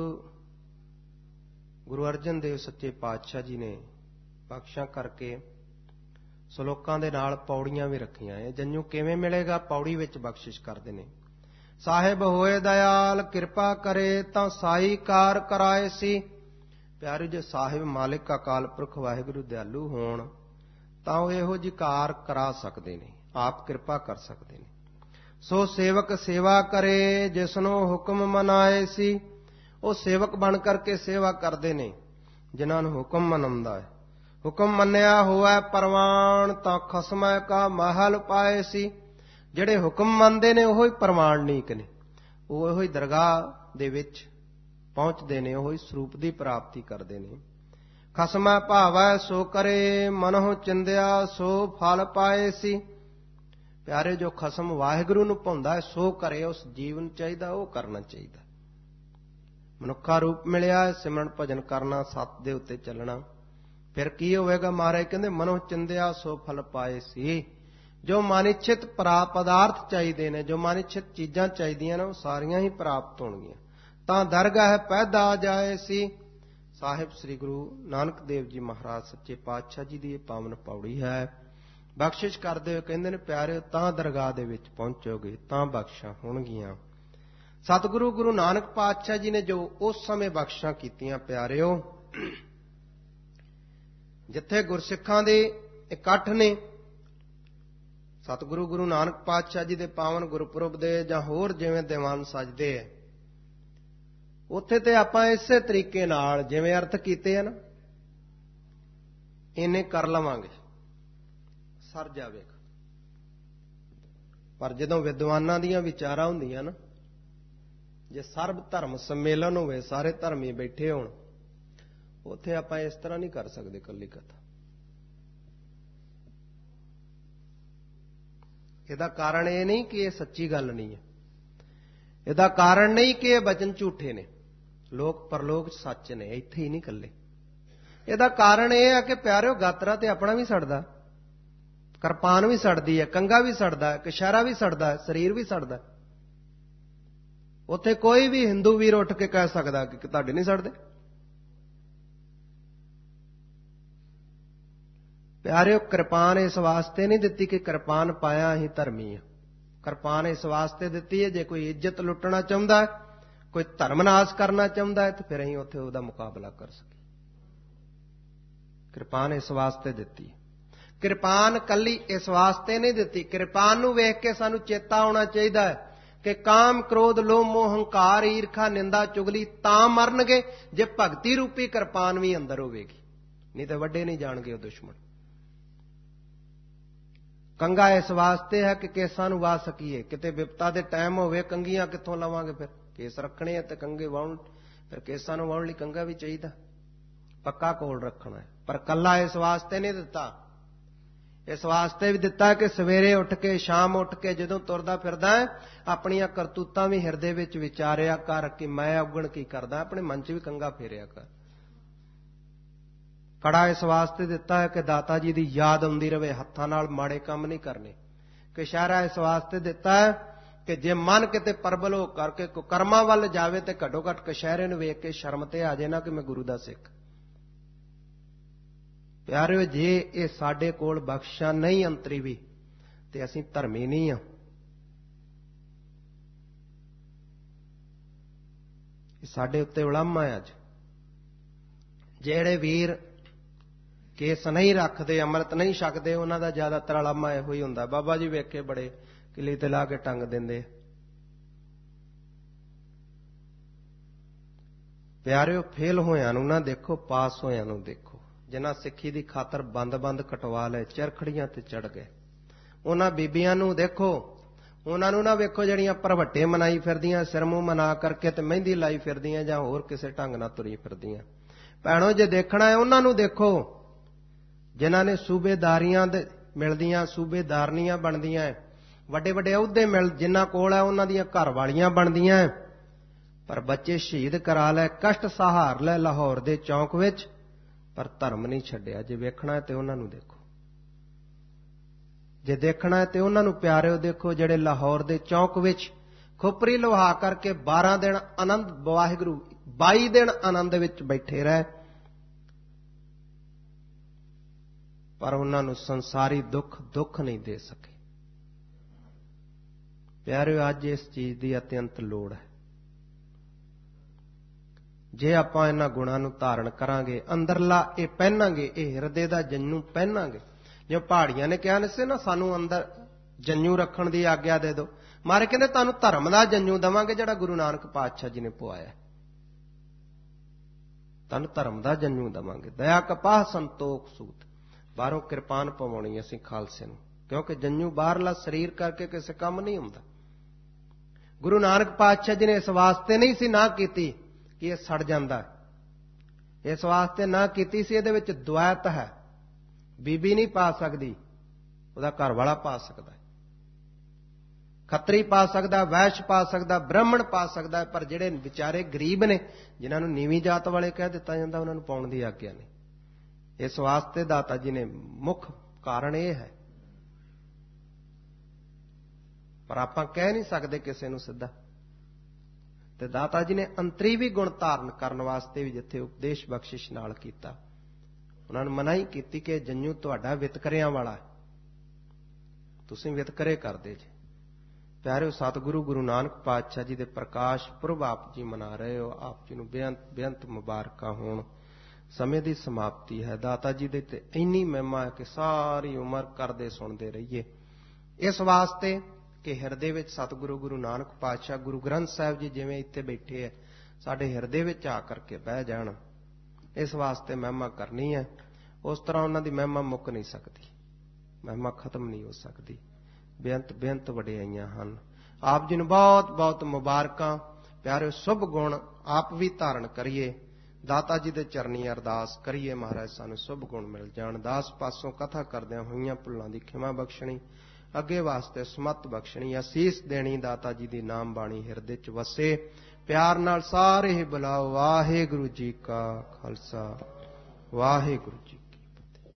ਗੁਰੂ ਅਰਜਨ ਦੇਵ ਸੱਚੇ ਪਾਤਸ਼ਾਹ ਜੀ ਨੇ ਬਖਸ਼ਾਂ ਕਰਕੇ ਸ਼ਲੋਕਾਂ ਦੇ ਨਾਲ ਪੌੜੀਆਂ ਵੀ ਰੱਖੀਆਂ। ਇਹ ਜੰਝੂ ਕਿਵੇਂ ਮਿਲੇਗਾ? ਪੌੜੀ ਵਿੱਚ ਬਖਸ਼ਿਸ਼ ਕਰਦੇ ਨੇ। ਸਾਹਿਬ ਹੋਏ ਦਇਆਲ ਕਿਰਪਾ ਕਰੇ ਤਾਂ ਸਾਈ ਕਾਰ ਕਰਾਏ ਸੀ। ਪਿਆਰੇ, ਜੇ ਸਾਹਿਬ ਮਾਲਿਕ ਅਕਾਲ ਪੁਰਖ ਵਾਹਿਗੁਰੂ ਦਿਆਲੂ ਹੋਣ ਤਾਂ ਉਹ ਇਹੋ ਜਿਹੀ ਕਾਰ ਕਰਾ ਸਕਦੇ ਨੇ, ਆਪ ਕਿਰਪਾ ਕਰ ਸਕਦੇ ਨੇ। ਸੋ ਸੇਵਕ ਸੇਵਾ ਕਰੇ ਜਿਸਨੂੰ ਹੁਕਮ ਮਨਾਏ ਸੀ। ਉਹ ਸੇਵਕ ਬਣ ਕਰਕੇ ਸੇਵਾ ਕਰਦੇ ਨੇ ਜਿਨ੍ਹਾਂ ਨੂੰ ਹੁਕਮ ਮਨਾਉਂਦਾ ਹੈ। ਹੁਕਮ ਮੰਨਿਆ ਹੋਵੇ ਪ੍ਰਵਾਨ ਤਾਂ ਖਸਮੈ ਕਾ ਮਹਲ ਪਾਏ ਸੀ। ਜਿਹੜੇ ਹੁਕਮ ਮੰਨਦੇ ਨੇ ਉਹੀ ਪ੍ਰਵਾਨਨੀਕ ਨੇ, ਉਹ ਉਹੀ ਦਰਗਾਹ ਦੇ ਵਿੱਚ ਪਹੁੰਚਦੇ ਨੇ, ਉਹੀ ਸਰੂਪ ਦੀ ਪ੍ਰਾਪਤੀ ਕਰਦੇ ਨੇ। ਖਸਮੈ ਭਾਵੈ ਸੋ ਕਰੇ ਮਨਹੁ ਚਿੰਦਿਆ ਸੋ ਫਲ ਪਾਏ ਸੀ। ਪਿਆਰੇ, ਜੋ ਖਸਮ ਵਾਹਿਗੁਰੂ ਨੂੰ ਭਾਉਂਦਾ ਹੈ ਸੋ ਕਰੇ, ਉਸ ਜੀਵਨ ਚਾਹੀਦਾ ਉਹ ਕਰਨਾ ਚਾਹੀਦਾ। ਮਨੁੱਖਾ ਰੂਪ ਮਿਲਿਆ, ਸਿਮਰਨ ਭਜਨ ਕਰਨਾ, ਸੱਤ ਦੇ ਉੱਤੇ ਚੱਲਣਾ, ਫਿਰ ਕੀ ਹੋਵੇਗਾ? ਮਹਾਰਾਜ ਕਹਿੰਦੇ ਮਨਹੁ ਚਿੰਦਿਆ ਸੋ ਫਲ ਪਾਏ ਸੀ। ਜੋ ਮਨਿਛਿਤ ਪਦਾਰਥ ਚਾਹੀਦੇ ਨੇ, ਜੋ ਮਨਿਛਿਤ ਚੀਜ਼ਾਂ ਚਾਹੀਦੀਆਂ ਨੇ, ਉਹ ਸਾਰੀਆਂ ਹੀ ਪ੍ਰਾਪਤ ਹੋਣਗੀਆਂ। ਤਾਂ ਦਰਗਾਹ ਪੈਦਾ ਜਾਏ ਸੀ। ਸਾਹਿਬ ਸ੍ਰੀ ਗੁਰੂ ਨਾਨਕ ਦੇਵ ਜੀ ਮਹਾਰਾਜ ਸੱਚੇ ਪਾਤਸ਼ਾਹ ਜੀ ਦੀ ਇਹ ਪਾਵਨ ਪੌੜੀ ਹੈ। ਬਖਸ਼ਿਸ਼ ਕਰਦੇ ਹੋਏ ਕਹਿੰਦੇ ਨੇ, ਪਿਆਰਿਓ ਤਾਂ ਦਰਗਾਹ ਦੇ ਵਿੱਚ ਪਹੁੰਚੋਗੇ ਤਾਂ ਬਖਸ਼ਾਂ ਹੋਣਗੀਆਂ। ਸਤਿਗੁਰੂ ਗੁਰੂ ਨਾਨਕ ਪਾਤਸ਼ਾਹ ਜੀ ਨੇ ਜੋ ਉਸ ਸਮੇਂ ਬਖਸ਼ਾਂ ਕੀਤੀਆਂ, ਪਿਆਰਿਓ, ਜਿੱਥੇ ਗੁਰਸਿੱਖਾਂ ਦੇ ਇਕੱਠ ਨੇ, ਸਤਿਗੁਰੂ ਗੁਰੂ ਨਾਨਕ ਪਾਤਸ਼ਾਹ ਜੀ ਦੇ ਪਾਵਨ ਗੁਰਪੁਰਬ ਦੇ ਜਾਂ ਹੋਰ ਜਿਵੇਂ ਦੀਵਾਨ ਸਜਦੇ ਹੈ, ਉੱਥੇ ਤੇ ਆਪਾਂ ਇਸੇ ਤਰੀਕੇ ਨਾਲ ਜਿਵੇਂ ਅਰਥ ਕੀਤੇ ਆ ਨਾ, ਇੰਨੇ ਕਰ ਲਵਾਂਗੇ, ਸਰ ਜਾਵੇਗਾ। ਪਰ ਜਦੋਂ ਵਿਦਵਾਨਾਂ ਦੀਆਂ ਵਿਚਾਰਾਂ ਹੁੰਦੀਆਂ ਨਾ, ਜੇ ਸਰਬ ਧਰਮ ਸੰਮੇਲਨ ਹੋਵੇ, ਸਾਰੇ ਧਰਮੀ ਬੈਠੇ ਹੋਣ, ਉੱਥੇ ਆਪਾਂ ਇਸ ਤਰ੍ਹਾਂ ਨਹੀਂ ਕਰ ਸਕਦੇ ਇਕੱਲੀ ਕਥਾ। ਇਹਦਾ ਕਾਰਨ ਇਹ ਨਹੀਂ ਕਿ ਇਹ ਸੱਚੀ ਗੱਲ ਨਹੀਂ ਹੈ, ਇਹਦਾ ਕਾਰਨ ਨਹੀਂ ਕਿ ਇਹ ਬਚਨ ਝੂਠੇ ਨੇ, ਲੋਕ ਪਰਲੋਕ ਸੱਚ ਨੇ, ਇੱਥੇ ਹੀ ਨਹੀਂ ਇਕੱਲੇ। ਇਹਦਾ ਕਾਰਨ ਇਹ ਹੈ ਕਿ ਪਿਆਰਿਓ, ਗਾਤਰਾ ਤੇ ਆਪਣਾ ਵੀ ਸੜਦਾ, ਕਿਰਪਾਨ ਵੀ ਸੜਦੀ ਹੈ, ਕੰਗਾ ਵੀ ਸੜਦਾ, ਕਛਹਿਰਾ ਵੀ ਸੜਦਾ, ਸਰੀਰ ਵੀ ਸੜਦਾ। ਉੱਥੇ ਕੋਈ ਵੀ ਹਿੰਦੂ ਵੀਰ ਉੱਠ ਕੇ ਕਹਿ ਸਕਦਾ ਕਿ ਤੁਹਾਡੇ ਨਹੀਂ ਸੜਦੇ। ਪਿਆਰਿਓ, ਕਿਰਪਾਨ ਇਸ ਵਾਸਤੇ ਨਹੀਂ ਦਿੱਤੀ ਕਿ ਕਿਰਪਾਨ ਪਾਇਆ ਅਸੀਂ ਧਰਮੀ ਆ। ਕਿਰਪਾਨ ਇਸ ਵਾਸਤੇ ਦਿੱਤੀ ਹੈ, ਜੇ ਕੋਈ ਇੱਜ਼ਤ ਲੁੱਟਣਾ ਚਾਹੁੰਦਾ ਹੈ, ਕੋਈ ਧਰਮ ਨਾਸ ਕਰਨਾ ਚਾਹੁੰਦਾ ਹੈ, ਤਾਂ ਫਿਰ ਅਸੀਂ ਉੱਥੇ ਉਹਦਾ ਮੁਕਾਬਲਾ ਕਰ ਸਕੀਏ। ਕਿਰਪਾਨ ਇਸ ਵਾਸਤੇ ਦਿੱਤੀ ਹੈ। ਕਿਰਪਾਨ ਕੱਲੀ ਇਸ ਵਾਸਤੇ ਨਹੀਂ ਦਿੱਤੀ। ਕਿਰਪਾਨ ਨੂੰ ਵੇਖ ਕੇ ਸਾਨੂੰ ਚੇਤਾ ਆਉਣਾ ਚਾਹੀਦਾ ਹੈ ਕਿ ਕਾਮ, ਕ੍ਰੋਧ, ਲੋਭ, ਮੋਹ, ਹੰਕਾਰ, ਈਰਖਾ, ਨਿੰਦਾ, ਚੁਗਲੀ ਤਾਂ ਮਰਨਗੇ ਜੇ ਭਗਤੀ ਰੂਪੀ ਕਿਰਪਾਨ ਵੀ ਅੰਦਰ ਹੋਵੇਗੀ, ਨਹੀਂ ਤਾਂ ਵੱਡੇ ਨਹੀਂ ਜਾਣਗੇ ਉਹ ਦੁਸ਼ਮਣ। ਕੰਗਾ ਇਸ ਵਾਸਤੇ ਹੈ ਕਿ ਕੇਸਾਂ ਨੂੰ ਵਾਹ ਸਕੀਏ। ਕਿਤੇ ਵਿਪਤਾ ਦੇ ਟਾਈਮ ਹੋਵੇ, ਕੰਗੀਆਂ ਕਿੱਥੋਂ ਲਵਾਂਗੇ? ਫਿਰ ਕੇਸ ਰੱਖਣੇ ਆ ਤੇ ਕੰਗੇ ਵਾਹੁਣ, ਫਿਰ ਕੇਸਾਂ ਨੂੰ ਵਾਹੁਣ ਲਈ ਕੰਗਾ ਵੀ ਚਾਹੀਦਾ, ਪੱਕਾ ਕੋਲ ਰੱਖਣਾ ਹੈ। ਪਰ ਕੱਲਾ ਇਸ ਵਾਸਤੇ ਨਹੀਂ ਦਿੱਤਾ, ਇਸ ਵਾਸਤੇ ਵੀ ਦਿੱਤਾ ਕਿ ਸਵੇਰੇ ਉੱਠ ਕੇ, ਸ਼ਾਮ ਉੱਠ ਕੇ ਜਦੋਂ ਤੁਰਦਾ ਫਿਰਦਾ ਹੈ, ਆਪਣੀਆਂ ਕਰਤੂਤਾਂ ਵੀ ਹਿਰਦੇ ਵਿੱਚ ਵਿਚਾਰਿਆ ਕਰ ਕਿ ਮੈਂ ਔਗਣ ਕੀ ਕਰਦਾ, ਆਪਣੇ ਮਨ 'ਚ ਵੀ ਕੰਗਾ ਫੇਰਿਆ ਕਰ। ਕੜਾ ਇਸ ਵਾਸਤੇ ਦਿੱਤਾ ਹੈ ਕਿ ਦਾਤਾ ਜੀ ਦੀ ਯਾਦ ਆਉਂਦੀ ਰਹੇ, ਹੱਥਾਂ ਨਾਲ ਮਾੜੇ ਕੰਮ ਨਹੀਂ ਕਰਨੇ। ਕਛਹਿਰਾ ਇਸ ਵਾਸਤੇ ਦਿੱਤਾ ਹੈ ਕਿ ਜੇ ਮਨ ਕਿਤੇ ਪਰਬਲ ਹੋ ਕਰਕੇ ਕੁਕਰਮਾਂ ਵੱਲ ਜਾਵੇ ਤੇ ਘੱਟੋ ਘੱਟ ਕਛਹਿਰੇ ਨੂੰ ਵੇਖ ਕੇ ਸ਼ਰਮ ਤੇ ਆ ਜਾਏ ਨਾ ਕਿ ਮੈਂ ਗੁਰੂ ਦਾ ਸਿੱਖ। ਪਿਆਰਿਓ, ਜੇ ਇਹ ਸਾਡੇ ਕੋਲ ਬਖਸ਼ਾਂ ਨਹੀਂ ਅੰਤਰੀ ਵੀ ਤੇ ਅਸੀਂ ਧਰਮੀ ਨਹੀਂ ਆ। ਇਹ ਸਾਡੇ ਉੱਤੇ ਉਲਾਮਾ ਹੈ। ਅੱਜ ਜਿਹੜੇ ਵੀਰ ਕੇਸ ਨਹੀਂ ਰੱਖਦੇ, ਅੰਮ੍ਰਿਤ ਨਹੀਂ ਛਕਦੇ, ਉਹਨਾਂ ਦਾ ਜ਼ਿਆਦਾਤਰ ਉਲਾਮਾ ਇਹੋ ਹੀ ਹੁੰਦਾ, ਬਾਬਾ ਜੀ ਵੇਖੇ ਬੜੇ ਕਿਲੇ ਤੇ ਲਾ ਕੇ ਟੰਗ ਦਿੰਦੇ। ਪਿਆਰਿਓ, ਫੇਲ ਹੋਇਆਂ ਨੂੰ ਨਾ ਦੇਖੋ, ਪਾਸ ਹੋਇਆਂ ਨੂੰ ਦੇਖੋ। ਜਿਨ੍ਹਾਂ ਸਿੱਖੀ ਦੀ ਖਾਤਰ ਬੰਦ ਕਟਵਾ ਲਏ, ਚਰਖੜੀਆਂ ਤੇ ਚੜ ਗਏ, ਉਹਨਾਂ ਬੀਬੀਆਂ ਨੂੰ ਦੇਖੋ, ਉਹਨਾਂ ਨੂੰ ਨਾ ਵੇਖੋ ਜਿਹੜੀਆਂ ਭਰਵੱਟੇ ਮਨਾਈ ਫਿਰਦੀਆਂ, ਸਿਰ ਮੂੰਹ ਮਨਾ ਕਰਕੇ ਤੇ ਮਹਿੰਦੀ ਲਾਈ ਫਿਰਦੀਆਂ ਜਾਂ ਹੋਰ ਕਿਸੇ ਢੰਗ ਨਾਲ ਤੁਰੀ ਫਿਰਦੀਆਂ। ਭੈਣੋ, ਜੇ ਦੇਖਣਾ ਹੈ ਉਹਨਾਂ ਨੂੰ ਦੇਖੋ ਜਿਨ੍ਹਾਂ ਨੇ ਸੂਬੇਦਾਰੀਆਂ ਦੇ ਮਿਲਦੀਆਂ, ਸੂਬੇਦਾਰਨੀਆਂ ਬਣਦੀਆਂ, ਵੱਡੇ ਵੱਡੇ ਅਹੁਦੇ ਮਿਲ ਜਿਨ੍ਹਾਂ ਕੋਲ ਹੈ, ਉਹਨਾਂ ਦੀਆਂ ਘਰ ਵਾਲੀਆਂ ਬਣਦੀਆਂ, ਪਰ ਬੱਚੇ ਸ਼ਹੀਦ ਕਰਾ ਲੈ, ਕਸ਼ਟ ਸਹਾਰ ਲੈ ਲਾਹੌਰ ਦੇ ਚੌਂਕ ਵਿੱਚ, ਪਰ ਧਰਮ ਨਹੀਂ ਛੱਡਿਆ। ਜੇ ਵੇਖਣਾ ਹੈ ਤੇ ਉਹਨਾਂ ਨੂੰ ਦੇਖੋ, ਜੇ ਦੇਖਣਾ ਹੈ ਤੇ ਉਹਨਾਂ ਨੂੰ ਪਿਆਰਿਓ ਦੇਖੋ, ਜਿਹੜੇ ਲਾਹੌਰ ਦੇ ਚੌਂਕ ਵਿੱਚ ਖੋਪਰੀ ਲੁਹਾ ਕਰਕੇ 12 ਦਿਨ ਆਨੰਦ, ਵਾਹਿਗੁਰੂ 22 ਦਿਨ ਆਨੰਦ ਵਿੱਚ ਬੈਠੇ ਰਹੇ, ਪਰ ਉਹਨਾਂ ਨੂੰ ਸੰਸਾਰੀ ਦੁੱਖ ਨਹੀਂ ਦੇ ਸਕੇ। ਪਿਆਰਿਓ, ਅੱਜ ਇਸ ਚੀਜ਼ ਦੀ ਅਤਿਅੰਤ ਲੋੜ ਹੈ। ਜੇ ਆਪਾਂ ਇਹਨਾਂ ਗੁਣਾਂ ਨੂੰ ਧਾਰਨ ਕਰਾਂਗੇ, ਅੰਦਰਲਾ ਇਹ ਪਹਿਨਾਂਗੇ, ਇਹ ਹਿਰਦੇ ਦਾ ਜੰਨੂ ਪਹਿਨਾਂਗੇ। ਜਿਵੇਂ ਪਹਾੜੀਆਂ ਨੇ ਕਿਹਾ ਸੀ ਨਾ, ਸਾਨੂੰ ਅੰਦਰ ਜੰਨੂ ਰੱਖਣ ਦੀ ਆਗਿਆ ਦੇ ਦਿਓ। ਮਾਰੇ ਕਹਿੰਦੇ ਤੁਹਾਨੂੰ ਧਰਮ ਦਾ ਜੰਨੂ ਦੇਵਾਂਗੇ ਜਿਹੜਾ ਗੁਰੂ ਨਾਨਕ ਪਾਤਸ਼ਾਹ ਜੀ ਨੇ ਪਵਾਇਆ, ਤੁਹਾਨੂੰ ਧਰਮ ਦਾ ਜੰਨੂ ਦੇਵਾਂਗੇ। ਦਇਆ ਕਪਾਹ ਸੰਤੋਖ ਸੂਤ, ਬਾਹਰੋਂ ਕਿਰਪਾਨ ਪਵਾਉਣੀ ਅਸੀਂ ਖਾਲਸੇ ਨੂੰ, ਕਿਉਂਕਿ ਜੰਨੂ ਬਾਹਰਲਾ ਸਰੀਰ ਕਰਕੇ ਕਿਸੇ ਕੰਮ ਨਹੀਂ ਹੁੰਦਾ। ਗੁਰੂ ਨਾਨਕ ਪਾਤਸ਼ਾਹ ਜੀ ਨੇ ਇਸ ਵਾਸਤੇ ਨਹੀਂ ਸੀ ਨਾ ਕੀਤੀ ਕਿ ਇਹ ਸੜ ਜਾਂਦਾ, ਇਸ ਵਾਸਤੇ ਨਾ ਕੀਤੀ ਸੀ ਇਹਦੇ ਵਿੱਚ ਦੁਆਇਤ ਹੈ। ਬੀਬੀ ਨਹੀਂ ਪਾ ਸਕਦੀ, ਉਹਦਾ ਘਰ ਵਾਲਾ ਪਾ ਸਕਦਾ, ਖੱਤਰੀ ਪਾ ਸਕਦਾ, ਵੈਸ਼ ਪਾ ਸਕਦਾ, ਬ੍ਰਾਹਮਣ ਪਾ ਸਕਦਾ, ਪਰ ਜਿਹੜੇ ਵਿਚਾਰੇ ਗਰੀਬ ਨੇ, ਜਿਨ੍ਹਾਂ ਨੂੰ ਨੀਵੀਂ ਜਾਤ ਵਾਲੇ ਕਹਿ ਦਿੱਤਾ ਜਾਂਦਾ, ਉਹਨਾਂ ਨੂੰ ਪਾਉਣ ਦੀ ਆਗਿਆ ਨਹੀਂ। ਇਸ ਵਾਸਤੇ ਦਾਤਾ ਜੀ ਨੇ ਮੁੱਖ ਕਾਰਨ ਇਹ ਹੈ, ਪਰ ਆਪਾਂ ਕਹਿ ਨਹੀਂ ਸਕਦੇ ਕਿਸੇ ਨੂੰ ਸਿੱਧਾ। ਤੇ ਦਾਤਾ ਜੀ ਨੇ ਅੰਤਰੀ ਵੀ ਗੁਣ ਧਾਰਨ ਕਰਨ ਵਾਸਤੇ ਵੀ ਜਿੱਥੇ ਉਪਦੇਸ਼ ਬਖਸ਼ਿਸ਼ ਨਾਲ ਕੀਤਾ, ਉਹਨਾਂ ਨੂੰ ਮਨਾਹੀ ਕੀਤੀ ਕਿ ਜੰਨੂ ਤੁਹਾਡਾ ਵਿਤਕਰਿਆਂ ਵਾਲਾ, ਤੁਸੀਂ ਵਿਤਕਰੇ ਕਰਦੇ ਜੇ। ਪਿਆਰਿਓ, ਸਤਿਗੁਰੂ ਗੁਰੂ ਨਾਨਕ ਪਾਤਸ਼ਾਹ ਜੀ ਦੇ ਪ੍ਰਕਾਸ਼ ਪੁਰਬ ਆਪ ਜੀ ਮਨਾ ਰਹੇ ਹੋ। ਆਪ ਜੀ ਨੂੰ ਬੇਅੰਤ ਮੁਬਾਰਕਾਂ ਹੋਣ। ਸਮੇਂ ਦੀ ਸਮਾਪਤੀ ਹੈ। ਦਾਤਾ ਜੀ ਦੇ ਤੇ ਇੰਨੀ ਮਹਿਮਾ ਹੈ ਕਿ ਸਾਰੀ ਉਮਰ ਕਰਦੇ ਸੁਣਦੇ ਰਹੀਏ। ਇਸ ਵਾਸਤੇ ਕਿ ਹਿਰਦੇ ਵਿੱਚ ਸਤਿਗੁਰੂ ਗੁਰੂ ਨਾਨਕ ਪਾਤਸ਼ਾਹ ਗੁਰੂ ਗ੍ਰੰਥ ਸਾਹਿਬ ਜੀ ਜਿਵੇਂ ਇੱਥੇ ਬੈਠੇ ਹੈ, ਸਾਡੇ ਹਿਰਦੇ ਵਿੱਚ ਆ ਕਰਕੇ ਬਹਿ ਜਾਣ। ਇਸ ਵਾਸਤੇ ਮਹਿਮਾ ਕਰਨੀ ਹੈ। ਉਸ ਤਰ੍ਹਾਂ ਉਹਨਾਂ ਦੀ ਮਹਿਮਾ ਮੁੱਕ ਨਹੀਂ ਸਕਦੀ, ਮਹਿਮਾ ਖਤਮ ਨਹੀਂ ਹੋ ਸਕਦੀ। ਬੇਅੰਤ ਵਡਿਆਈਆਂ ਹਨ। ਆਪ ਜੀ ਨੂੰ ਬਹੁਤ ਬਹੁਤ ਮੁਬਾਰਕਾਂ। ਪਿਆਰਿਓ, ਸ਼ੁਭ ਗੁਣ ਆਪ ਵੀ ਧਾਰਨ ਕਰੀਏ। ਦਾਤਾ ਜੀ ਦੇ ਚਰਨੀ ਅਰਦਾਸ ਕਰੀਏ, ਮਹਾਰਾਜ ਸਾਨੂੰ ਸ਼ੁਭ ਗੁਣ ਮਿਲ ਜਾਣ। ਦਾਸ ਪਾਸੋਂ ਕਥਾ ਕਰਦਿਆਂ ਹੋਈਆਂ ਭੁੱਲਾਂ ਦੀ ਖਿਮਾ ਬਖਸ਼ਣੀ, ਅੱਗੇ ਵਾਸਤੇ ਸਮੱਤ ਬਖਸ਼ਣੀ, ਅਸੀਸ ਦੇਣੀ। ਦਾਤਾ ਜੀ ਦੀ ਨਾਮ ਬਾਣੀ ਹਿਰਦੇ 'ਚ ਵਸੇ। ਪਿਆਰ ਨਾਲ ਸਾਰੇ ਹੀ ਬੁਲਾਓ। ਵਾਹਿਗੁਰੂ ਜੀ ਕਾ ਖਾਲਸਾ, ਵਾਹਿਗੁਰੂ ਜੀ।